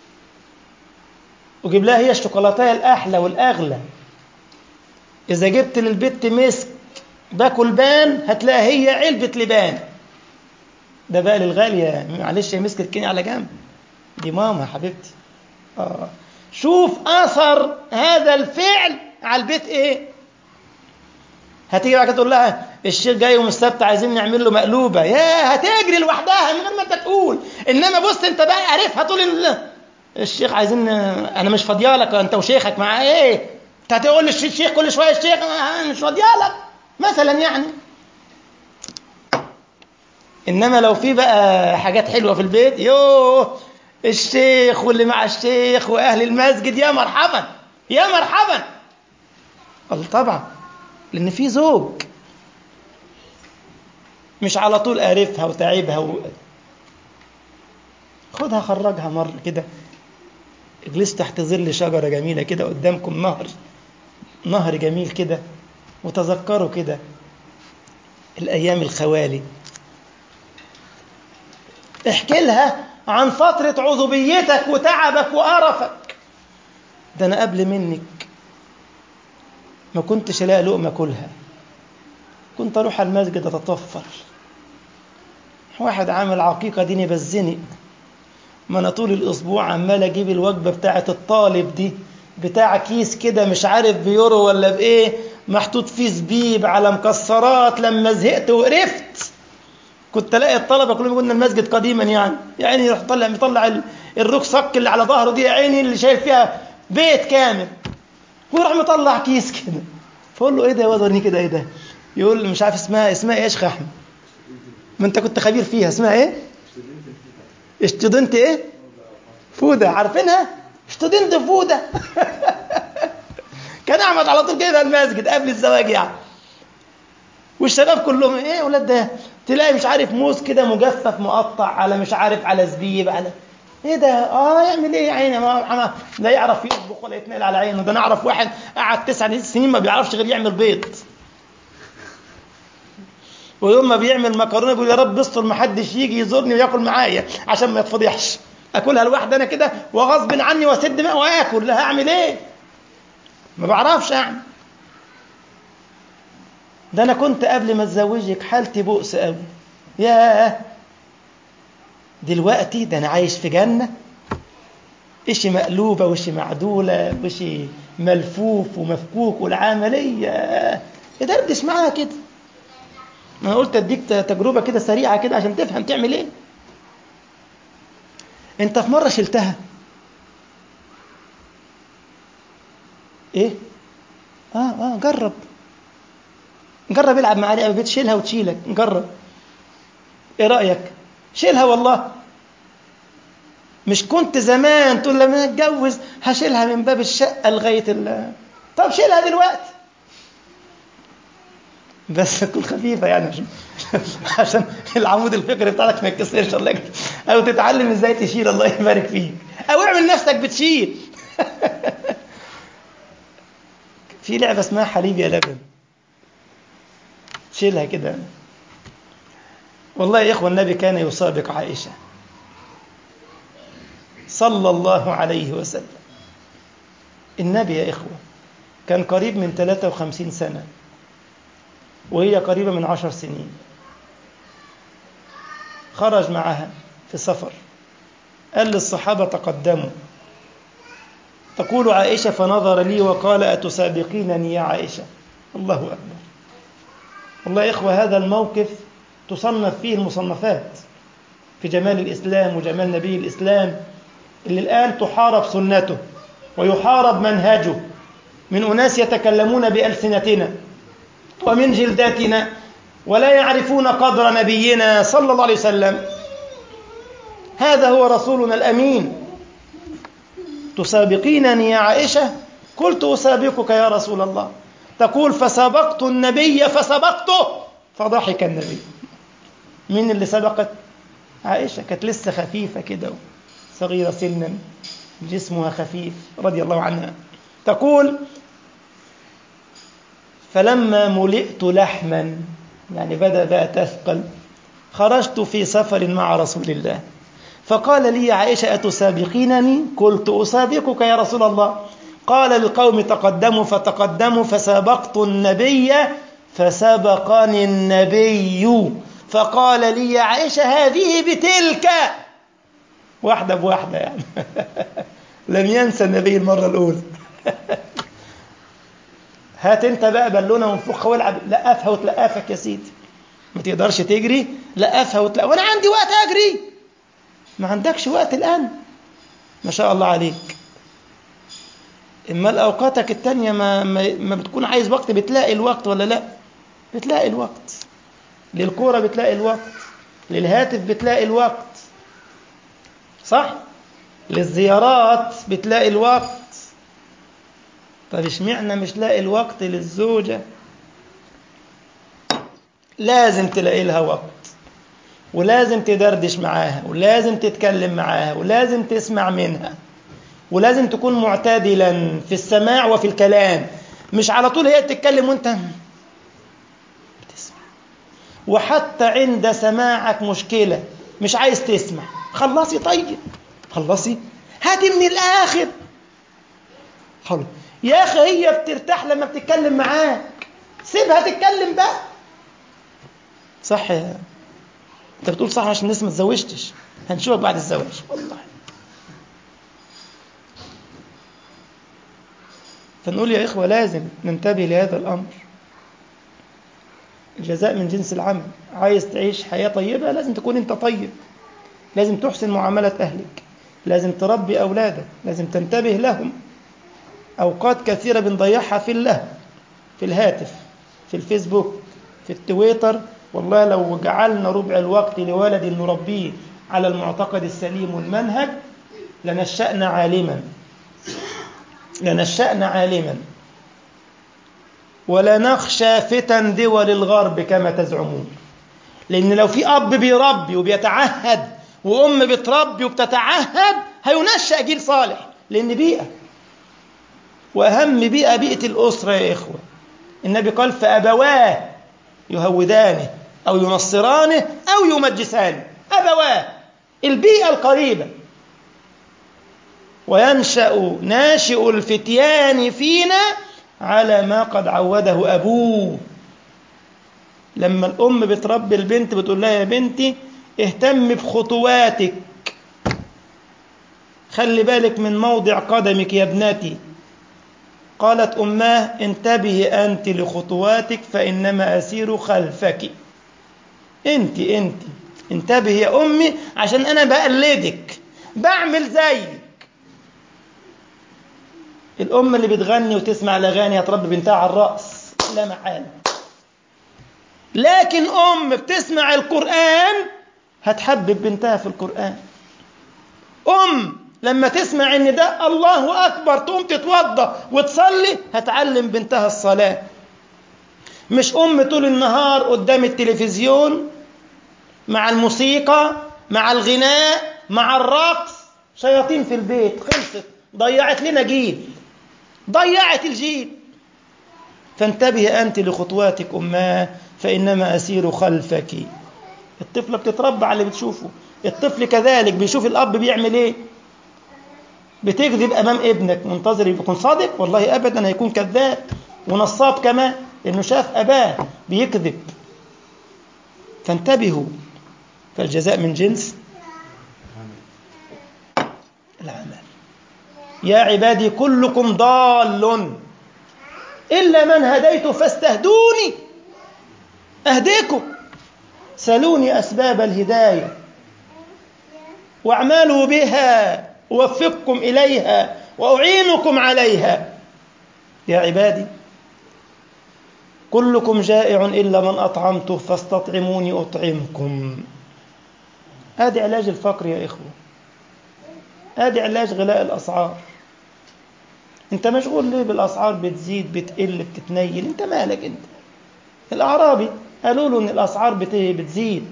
وجيب لها هي الشوكولاتاية الأحلى والأغلى. إذا جبت للبت مسك باكل بان هتلاقي هي علبة لبان. ده بقى للغالية، معلش يا مسك الكيني على جنب، دي ماما حبيبتي. شوف أثر هذا الفعل على البيت إيه. هتيجي بقى تقول لها الشيخ جاي يوم السبت عايزين نعمل له مقلوبة، يا هتجري لوحدها من غير ما انت تقول. انما بص انت بقى عارفها طول الشيخ عايزين، انا مش فاضيالك انت وشيخك مع ايه. انت هتقول للشيخ كل شويه الشيخ انا مش فاضيالك مثلا يعني. انما لو في بقى حاجات حلوه في البيت، يوه الشيخ واللي مع الشيخ واهل المسجد يا مرحبا يا مرحبا. قال طبعا، لان في زوج مش على طول قارفها وتعبها خدها خرجها مرة كده، اجلس تحت ظل شجرة جميلة كده، قدامكم نهر جميل كده، وتذكروا كده الأيام الخوالي. احكي لها عن فترة عزوبيتك وتعبك وقرفك. ده أنا قبل منك ما كنتش الاقي لقمة كلها، كنت أروح المسجد أتطفل. واحد عامل عقيقة ديني بزنق، ما أنا طول الأسبوع عمال أجيب الوجبة بتاعة الطالب دي، بتاع كيس كده مش عارف بيورو ولا بإيه، محطوط فيه زبيب على مكسرات. لما زهقت وقرفت كنت ألاقي الطلبة كلهم يقولون المسجد قديما يعني يروح مطلع الركسك اللي على ظهره دي، عيني اللي شايل فيها بيت كامل، ويروح مطلع كيس كده. فأقول له إيه ده يا وزرني كده إيه ده؟ يقول لي مش عارف اسمها إيه يا شيخ أحمد؟ ما أنت كنت خبير فيها، اسمها إيه؟ اشتدنت إيه؟ فودة، عارفينها؟ اشتدنت فودة. كان أحمد على طول جايبها المسجد قبل الزواج يعني. والشباب كلهم ايه ولاد ده، تلاقي مش عارف موز كده مجفف مقطع على مش عارف على زبيب على ايه ده. يعمل ايه يا عيني، ما لا يعرف يطبخ ولا يتنقل على عينه. ده انا اعرف واحد قعد 9 سنين ما بيعرفش غير يعمل بيض، ويوم ما بيعمل مكرونه بيقول يا رب استر ما حدش يجي يزورني وياكل معايا عشان ما يتفضحش، اكلها لوحدي انا كده وغصب عني واسد ماء واكل. لا هعمل ايه، ما بعرفش اعمل. ده انا كنت قبل ما اتزوجك حالتي بؤس قوي، ياه دلوقتي ده انا عايش في جنة، اشي مقلوبة وشي معدولة وشي ملفوف ومفكوك والعملية ادردش معاها كده. انا قلت اديك تجربة كده سريعة كده عشان تفهم تعمل ايه. انت في مرة شلتها ايه؟ جرب نجرب العب مع لعبة بتشيلها وتشيلك، نجرب. ايه رأيك؟ شيلها والله. مش كنت زمان تقول لما اتجوز هشيلها من باب الشقة لغاية طب شيلها دلوقتي بس تكون خفيفة يعني عشان العمود الفقري بتاعك ما يتكسرش الله يجزاك. او تتعلم ازاي تشيل الله يبارك فيك، او اعمل نفسك بتشيل. في لعبة اسمها حليب يا لبن، شيلها كده. والله يا إخوة النبي كان يسابق عائشة صلى الله عليه وسلم. النبي يا إخوة كان قريب من 53 سنة وهي قريبة من 10 سنين. خرج معها في سفر، قال للصحابة تقدموا. تقول عائشة فنظر لي وقال أتسابقينني يا عائشة؟ الله أكبر. والله يا إخوة هذا الموقف تصنف فيه المصنفات في جمال الإسلام وجمال نبي الإسلام اللي الآن تحارب سنته ويحارب منهجه من أناس يتكلمون بألسنتنا ومن جلداتنا ولا يعرفون قدر نبينا صلى الله عليه وسلم. هذا هو رسولنا الأمين. تسابقينني يا عائشة؟ قلت أسابقك يا رسول الله. تقول فسبقت النبي فسبقته فضحك النبي. مين اللي سبقت؟ عائشة. كانت لسه خفيفة كده صغيرة سنا، جسمها خفيف رضي الله عنها. تقول فلما ملئت لحما، يعني بدأ بقى تثقل، خرجت في سفر مع رسول الله فقال لي عائشة أتسابقينني؟ قلت أسابقك يا رسول الله. قال للقوم تقدموا فتقدموا فسابقت النبي فسبقني النبي فقال لي يا عائشة هذه بتلك، واحدة بواحدة يعني. لم ينسى النبي المرة الأولى. هات انت بقى بالونة وانفخها والعب، لقفها وتلقفك يا سيدي. ما تقدرش تجري، لقفها وتلقف. وانا عندي وقت اجري؟ ما عندكش وقت الآن، ما شاء الله عليك. اما الاوقاتك التانية ما بتكون عايز وقت بتلاقي الوقت ولا لا؟ بتلاقي الوقت. للكورة بتلاقي الوقت، للهاتف بتلاقي الوقت، صح؟ للزيارات بتلاقي الوقت. طب اشمعنى مش لاقي الوقت للزوجة؟ لازم تلاقي لها وقت، ولازم تدردش معاها، ولازم تتكلم معاها، ولازم تسمع منها، ولازم تكون معتدلا في السماع وفي الكلام. مش على طول هي تتكلم وانت بتسمع. وحتى عند سماعك مشكلة مش عايز تسمع، خلصي. طيب خلصي، هاتي من الآخر. خلص يا أخي، هي بترتاح لما بتتكلم معاك، سيبها تتكلم بقى. صح يا انت بتقول صح عشان لسه ما اتزوجتش، هنشوفك بعد الزواج والله. فنقول يا إخوة لازم ننتبه لهذا الأمر. الجزاء من جنس العمل. عايز تعيش حياة طيبة لازم تكون انت طيب، لازم تحسن معاملة أهلك، لازم تربي أولادك، لازم تنتبه لهم. أوقات كثيرة بنضيعها في اللهو، في الهاتف، في الفيسبوك، في التويتر. والله لو جعلنا ربع الوقت لولد نربيه على المعتقد السليم والمنهج لنشأنا عالما ولا نخشى فتن دول الغرب كما تزعمون. لأن لو في أب بيربي وبيتعهد وأم بتربي وبتتعهد هينشأ جيل صالح. لأن بيئة، وأهم بيئة الأسرة يا إخوة. النبي قال فأبواه يهودانه أو ينصرانه أو يمجسانه. أبواه، البيئة القريبة. وينشأ ناشئ الفتيان فينا على ما قد عوده أبوه. لما الأم بتربي البنت بتقول لها يا بنتي اهتم بخطواتك، خلي بالك من موضع قدمك يا ابنتي. قالت أماه انتبهي أنت لخطواتك فإنما أسير خلفك. انت انتبهي يا أمي عشان أنا بقلدك، بعمل زيك. الأم اللي بتغني وتسمع الأغاني هتربي بنتها على الرأس لا محالة. لكن أم بتسمع القرآن هتحبب بنتها في القرآن. لما تسمع إن ده الله أكبر تقوم تتوضأ وتصلي، هتعلم بنتها الصلاة. مش طول النهار قدام التلفزيون مع الموسيقى مع الغناء مع الرقص، شياطين في البيت، خلصت، ضيعت لنا جيل، ضيعت الجيل. فانتبه أنت لخطواتك أماه فإنما أسير خلفك. الطفلة بتتربى على اللي بتشوفه. الطفل كذلك بيشوف الأب بيعمل إيه. بتكذب أمام ابنك منتظر يكون صادق؟ والله أبدا، هيكون كذاب ونصاب كمان، لأنه شاف أباه بيكذب. فانتبهوا، فالجزاء من جنس العمل. يا عبادي كلكم ضال إلا من هديت فاستهدوني أهديكم. سلوني أسباب الهداية واعملوا بها أوفقكم إليها وأعينكم عليها. يا عبادي كلكم جائع إلا من أطعمته فاستطعموني أطعمكم. هذا علاج الفقر يا إخوة، هذا علاج غلاء الأسعار. أنت مشغول ليه بالأسعار؟ بتزيد بتقل بتتنيل، أنت مالك أنت؟ الأعرابي قالوا له أن الأسعار بتزيد،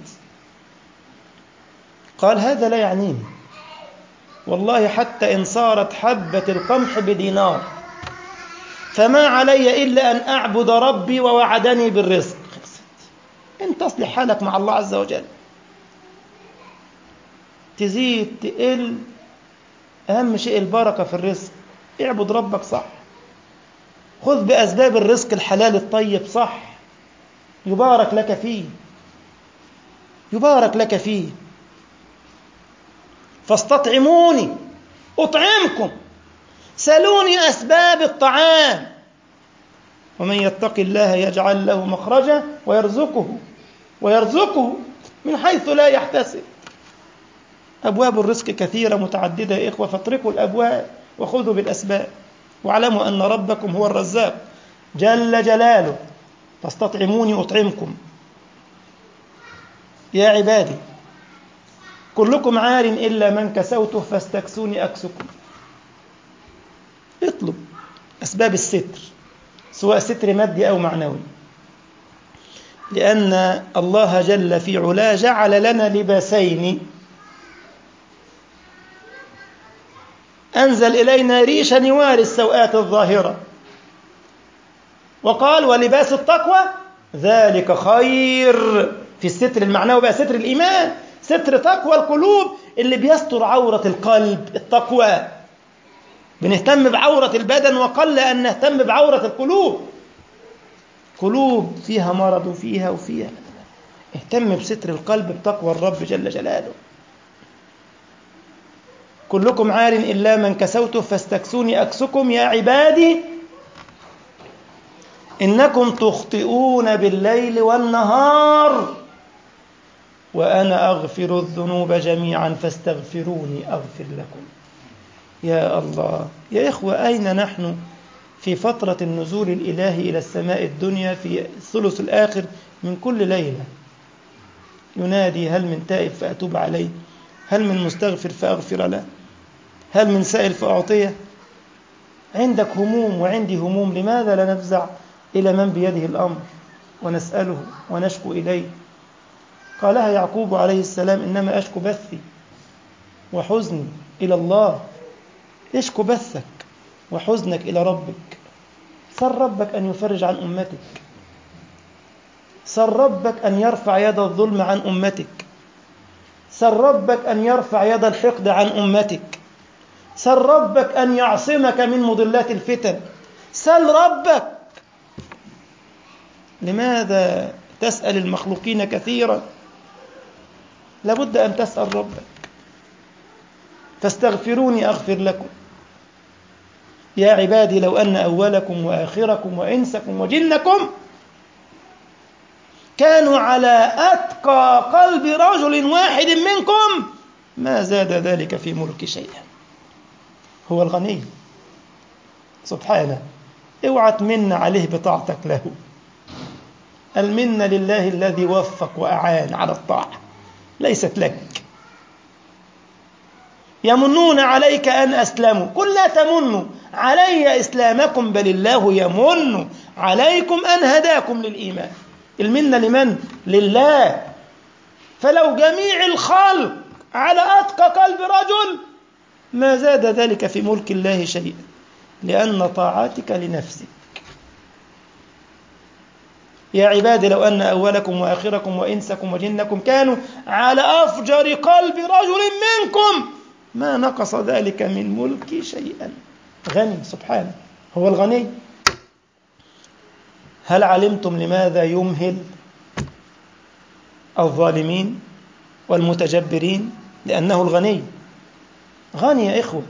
قال هذا لا يعنيني، والله حتى إن صارت حبة القمح بدينار فما علي إلا أن أعبد ربي ووعدني بالرزق. أنت تصلح حالك مع الله عز وجل، تزيد تقل، أهم شيء البركة في الرزق. اعبد ربك صح، خذ بأسباب الرزق الحلال الطيب صح، يبارك لك فيه، يبارك لك فيه. فاستطعموني أطعمكم، سلوني أسباب الطعام. ومن يتق الله يجعل له مخرجا ويرزقه من حيث لا يحتسب. أبواب الرزق كثيرة متعددة يا إخوة، فاتركوا الأبواب وخذوا بالأسباب، واعلموا أن ربكم هو الرزاق جل جلاله. فاستطعموني أطعمكم. يا عبادي كلكم عار إلا من كسوته فاستكسوني أكسكم. اطلب أسباب الستر، سواء ستر مادي أو معنوي، لأن الله جل في علاه جعل لنا لباسين. أنزل إلينا ريشا يواري السوءات الظاهرة، وقال ولباس التقوى ذلك خير. في الستر المعنوي بقى ستر الإيمان، ستر تقوى القلوب اللي بيستر عورة القلب. التقوى بنهتم بعورة البدن وقل أن نهتم بعورة القلوب. قلوب فيها مرض وفيها اهتم بستر القلب بتقوى الرب جل جلاله. كلكم عار إلا من كسوته فاستكسوني أكسكم. يا عبادي إنكم تخطئون بالليل والنهار وأنا أغفر الذنوب جميعا فاستغفروني أغفر لكم. يا الله يا إخوة، أين نحن في فترة النزول الإلهي إلى السماء الدنيا في الثلث الآخر من كل ليلة؟ ينادي هل من تائب فأتوب عليه، هل من مستغفر فأغفر له، هل من سائل فأعطيه. عندك هموم وعندي هموم، لماذا لا نفزع إلى من بيده الأمر ونسأله ونشكو إليه؟ قالها يعقوب عليه السلام إنما أشكو بثي وحزني إلى الله. اشكو بثك وحزنك إلى ربك. سر ربك أن يفرج عن أمتك، سر ربك أن يرفع يد الظلم عن أمتك، سر ربك أن يرفع يد الحقد عن أمتك، سل ربك أن يعصمك من مضلات الفتن. سل ربك. لماذا تسأل المخلوقين كثيرا؟ لابد أن تسأل ربك. فاستغفروني أغفر لكم. يا عبادي لو أن أولكم وآخركم وإنسكم وجنكم كانوا على أتقى قلب رجل واحد منكم ما زاد ذلك في ملك شيئا. هو الغني سبحانه، اوعى تمن عليه بطاعتك له. المنة لله الذي وفق وأعان على الطاعة، ليست لك. يمنون عليك أن أسلموا، قل لا تمنوا علي إسلامكم بل الله يمن عليكم أن هداكم للإيمان. المنة لمن؟ لله. فلو جميع الخلق على أتقى قلب رجل ما زاد ذلك في ملك الله شيئا، لأن طاعتك لنفسك. يا عبادي لو أن أولكم وآخركم وإنسكم وجنكم كانوا على أفجر قلب رجل منكم ما نقص ذلك من ملكي شيئا. غني سبحانه، هو الغني. هل علمتم لماذا يمهل الظالمين والمتجبرين؟ لأنه الغني. غني يا إخوة.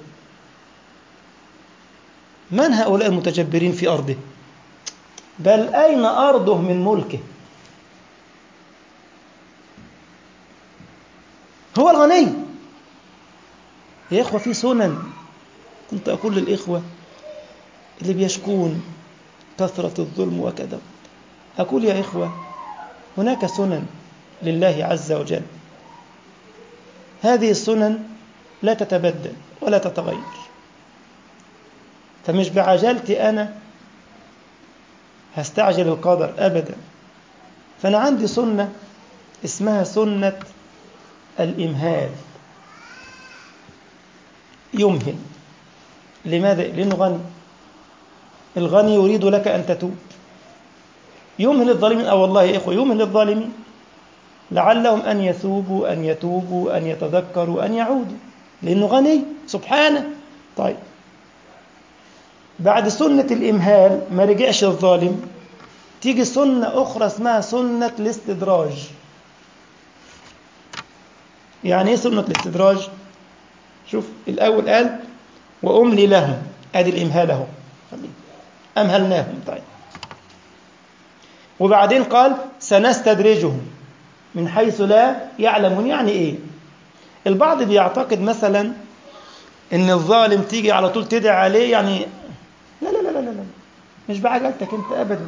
من هؤلاء المتجبرين في أرضه؟ بل أين أرضه من ملكه؟ هو الغني يا إخوة. في سنن كنت أقول للإخوة اللي بيشكون كثرة الظلم وكذا، أقول يا إخوة هناك سنن لله عز وجل، هذه السنن لا تتبدل ولا تتغير. فمش بعجلتي أنا هستعجل القدر أبدا. فأنا عندي سنة اسمها سنة الإمهال. يمهل. لماذا؟ لأنه غني. الغني يريد لك أن تتوب. يمهل الظالمين، والله يا إخوة يمهل الظالمين لعلهم أن يثوبوا، أن يتوبوا، أن يتذكروا، أن يعودوا، لأنه غني سبحانه. طيب، بعد سنة الإمهال ما رجعش الظالم، تيجي سنة أخرى اسمها سنة الاستدراج. يعني إيه سنة الاستدراج؟ شوف، الأول قال وأملي لهم، أدي الإمهال أهو، أمهلناهم. طيب، وبعدين قال سنستدرجهم من حيث لا يعلمون. يعني إيه؟ البعض بيعتقد مثلا إن الظالم تيجي على طول تدعي عليه، يعني لا لا لا لا لا، مش بعجلتك أنت أبدا.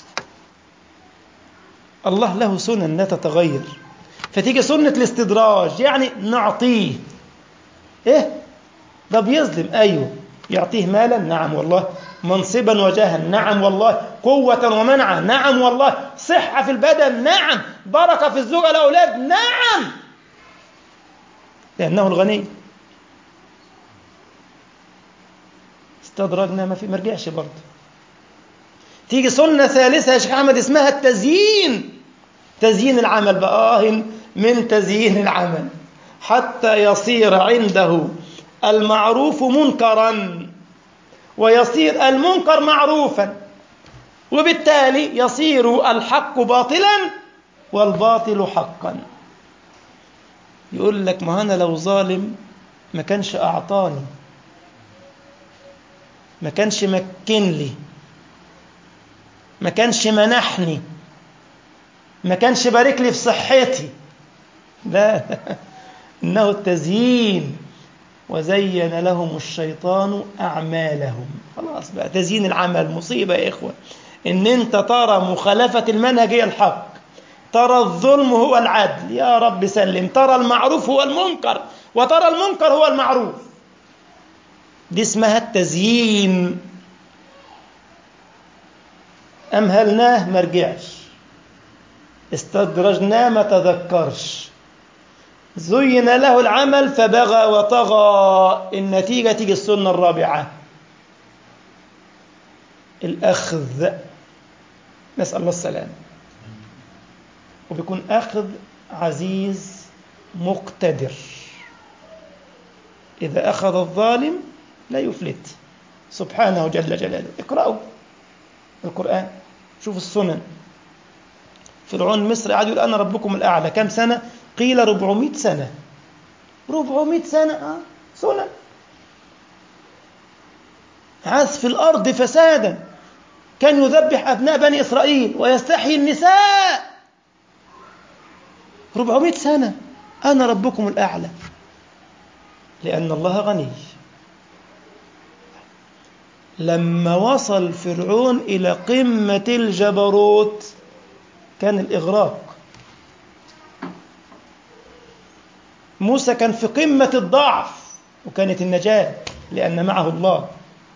الله له سنن لا تتغير. فتيجي سنة الاستدراج، يعني نعطيه. إيه؟ ده بيظلم، أيوه. يعطيه مالا، نعم والله. منصبا وجاها، نعم والله. قوة ومنعة، نعم والله. صحة في البدن، نعم. بركة في الزوج والأولاد، نعم. لأنه الغني. استدرجنا ما رجعش برضه. تيجي سنة ثالثة يا شيخ أحمد اسمها التزيين. تزيين العمل بقى، من تزيين العمل حتى يصير عنده المعروف منكرا ويصير المنكر معروفا، وبالتالي يصير الحق باطلا والباطل حقا. يقول لك ما أنا لو ظالم ما كانش أعطاني، ما كانش مكن لي، ما كانش منحني، ما كانش بارك لي في صحتي. لا إنه التزيين. وزين لهم الشيطان أعمالهم. خلاص بقى، تزيين العمل مصيبة يا إخوة. إن أنت ترى مخالفة المنهج هي الحق، ترى الظلم هو العدل، يا رب سلم، ترى المعروف هو المنكر، وترى المنكر هو المعروف. دي اسمها التزيين. أمهلناه ما رجعش، استدرجناه ما تذكرش، زين له العمل فبغى وطغى. النتيجة تيجي السنة الرابعة، الأخذ. نسأل الله السلام. وبيكون أخذ عزيز مقتدر. إذا أخذ الظالم لا يفلت سبحانه جل جلاله. اقرأوا القرآن، شوفوا السنن. فرعون مصر قاعد يقول أنا ربكم الأعلى. كم سنة؟ قيل 400 سنة. 400 سنة سنن. عاث في الأرض فسادا، كان يذبح أبناء بني إسرائيل ويستحيي النساء. 400 سنة أنا ربكم الأعلى، لأن الله غني. لما وصل فرعون إلى قمة الجبروت كان الإغراق. موسى كان في قمة الضعف وكانت النجاة لأن معه الله.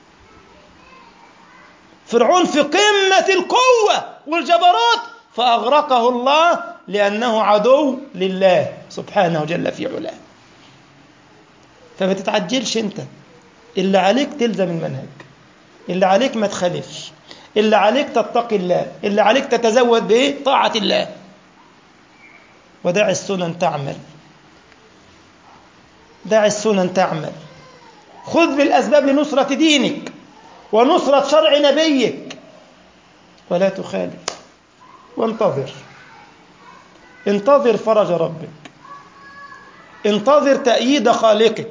فرعون في قمة القوة والجبروت فأغرقه الله لأنه عدو لله سبحانه جل في علاه. فما تتعجلش أنت، اللي عليك تلزم المنهج، اللي عليك ما تخالفش، اللي عليك تتقي الله، اللي عليك تتزود بإيه؟ طاعة الله. ودع السنن تعمل، دع السنن تعمل. خذ بالأسباب لنصرة دينك ونصرة شرع نبيك ولا تخالف. وانتظر، انتظر فرج ربك، انتظر تأييد خالقك،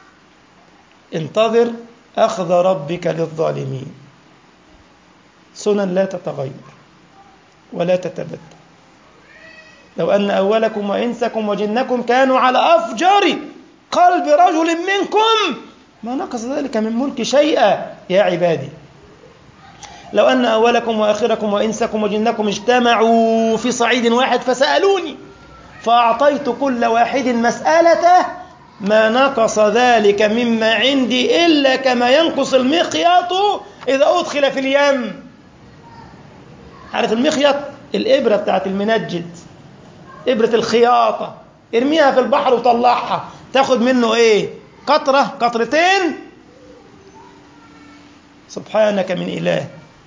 انتظر أخذ ربك للظالمين. سنن لا تتغير ولا تتبدل. لو أن أولكم وإنسكم وجنكم كانوا على أفجر قلب رجل منكم ما نقص ذلك من ملك شيئا يا عبادي. لو أن أولكم وآخركم وإنسكم وجنكم اجتمعوا في صعيد واحد فسألوني فأعطيت كل واحد مسألته ما نقص ذلك مما عندي إلا كما ينقص المخيط إذا أدخل في اليم. عارف المخيط؟ الإبرة بتاعت المنجد، إبرة الخياطة، ارميها في البحر وطلعها، تاخد منه إيه؟ قطرة قطرتين. سبحانك من إله.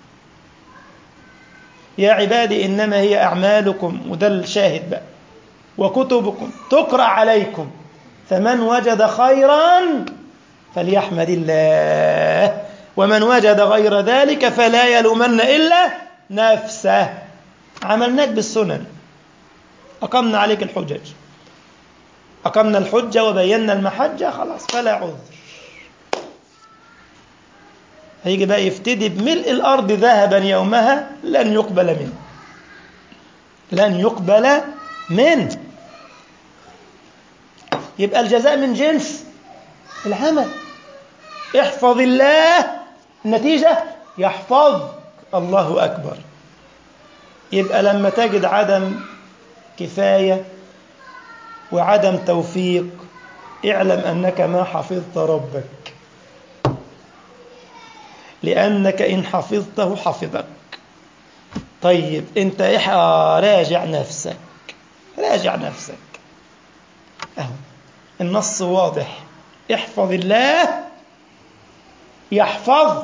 يا عبادي إنما هي أعمالكم، وده الشاهد بقى، وكتبكم تقرأ عليكم، فمن وجد خيرا فليحمد الله ومن وجد غير ذلك فلا يلومن إلا نفسه. عملناك بالسنن، أقمنا عليك الحجج، أقمنا الحجة وبينا المحجة، خلاص فلا عذر. هيجي بقى يفتدي بملء الأرض ذهبا يومها لن يقبل منه، لن يقبل منه. يبقى الجزاء من جنس العمل. احفظ الله، النتيجة يحفظك. الله أكبر. يبقى لما تجد عدم كفاية وعدم توفيق اعلم أنك ما حفظت ربك، لأنك إن حفظته حفظك. طيب أنت راجع نفسك، راجع نفسك. أهو النص واضح، احفظ الله يحفظك.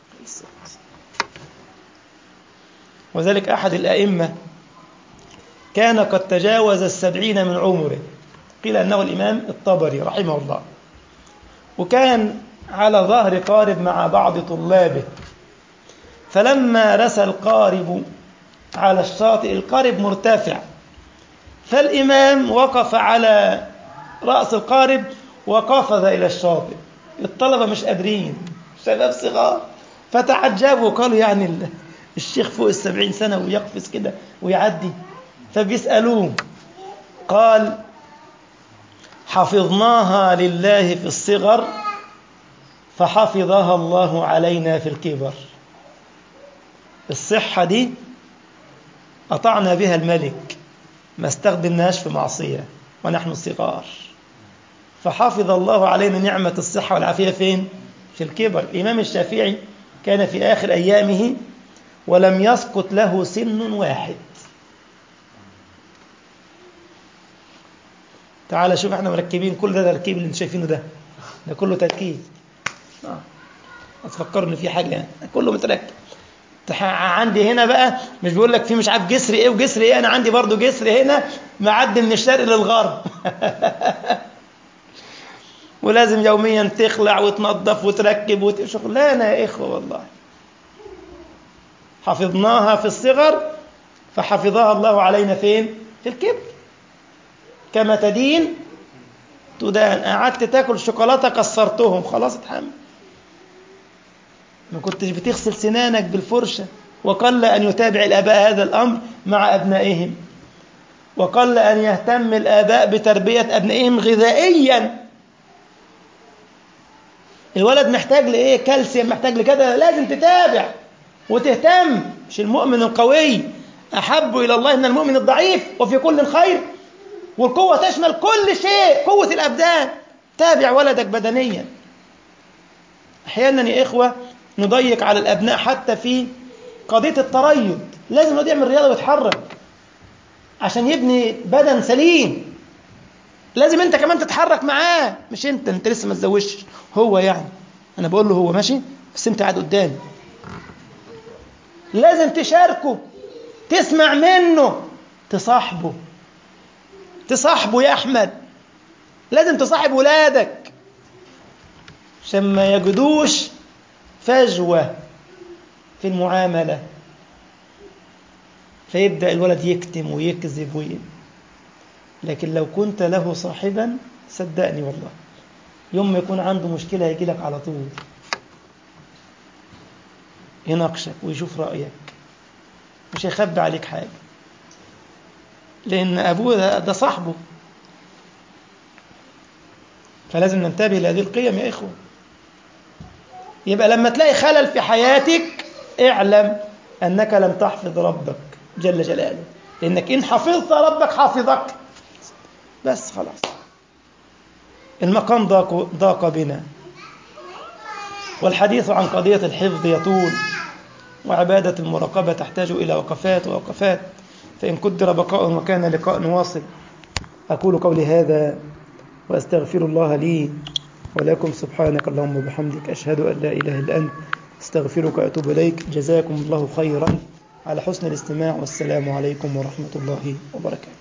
وذلك أحد الأئمة كان قد تجاوز 70 من عمره، قيل أنه الإمام الطبري رحمه الله، وكان على ظهر قارب مع بعض طلابه، فلما رسى القارب على الشاطئ، القارب مرتفع، فالإمام وقف على رأس القارب وقفز إلى الشاطئ. الطلبة مش قادرين، شباب صغار، فتعجبوا وقالوا يعني الشيخ فوق 70 سنة ويقفز كده ويعدي؟ فبيسألوه، قال حفظناها لله في الصغر فحفظها الله علينا في الكبر. الصحة دي أطعنا بها الملك، ما استخدمناش في معصية ونحن صغار، فحفظ الله علينا نعمة الصحة والعافية فين؟ في الكبر. الإمام الشافعي كان في آخر أيامه ولم يسقط له سن واحد. تعال شوف، احنا مركبين كل ده تركيب اللي انت شايفينه ده كله تركيب. اتفكروا ان في حاجه يعني. كله متركب. عندي هنا بقى مش بيقول لك في مش عارف جسر ايه وجسر ايه، انا عندي برضو جسر هنا معدي من الشرق للغرب. ولازم يوميا تخلع وتنظف وتركب شغلانه يا اخوه والله. حفظناها في الصغر فحفظها الله علينا فين؟ في الكبر. كما تدين تدان. قعدت تاكل شوكولاته كسرتهم، خلاص اتحمل. ما كنتش بتغسل سنانك بالفرشة، وقل أن يتابع الآباء هذا الأمر مع أبنائهم، وقل أن يهتم الآباء بتربية أبنائهم غذائيا. الولد محتاج لإيه؟ كالسيوم، محتاج لكذا، لازم تتابع وتهتم. مش المؤمن القوي أحب إلى الله من المؤمن الضعيف وفي كل خير. والقوة تشمل كل شيء، قوة الأبدان. تابع ولدك بدنيا. أحيانا يا إخوة نضيق على الأبناء حتى في قضية التريض. لازم الولد يعمل رياضة ويتحرك عشان يبني بدن سليم. لازم أنت كمان تتحرك معاه، مش أنت لسه ما تزوجش هو، يعني أنا بقول له هو ماشي بس أنت قاعد قدامي. لازم تشاركه، تسمع منه، تصاحبه يا أحمد. لازم تصاحب ولادك عشان ما يجدوش فجوة في المعاملة، فيبدأ الولد يكتم ويكذب لكن لو كنت له صاحبا صدقني والله يوم ما يكون عنده مشكلة يجي لك على طول يناقشك ويشوف رأيك، مش هيخبي عليك حاجة، لأن أبوه ده صاحبه. فلازم ننتبه لهذه القيم يا إخوة. يبقى لما تلاقي خلل في حياتك اعلم أنك لم تحفظ ربك جل جلاله، لأنك إن حفظت ربك حافظك. بس خلاص المقام ضاق بنا، والحديث عن قضية الحفظ يطول، وعبادة المراقبة تحتاج إلى وقفات، فإن قدر بقاء وكان لقاء واصل. أقول قولي هذا وأستغفر الله لي ولكم. سبحانك اللهم وبحمدك، أشهد أن لا إله إلا أنت، استغفرك وأتوب إليك. جزاكم الله خيرا على حسن الاستماع، والسلام عليكم ورحمة الله وبركاته.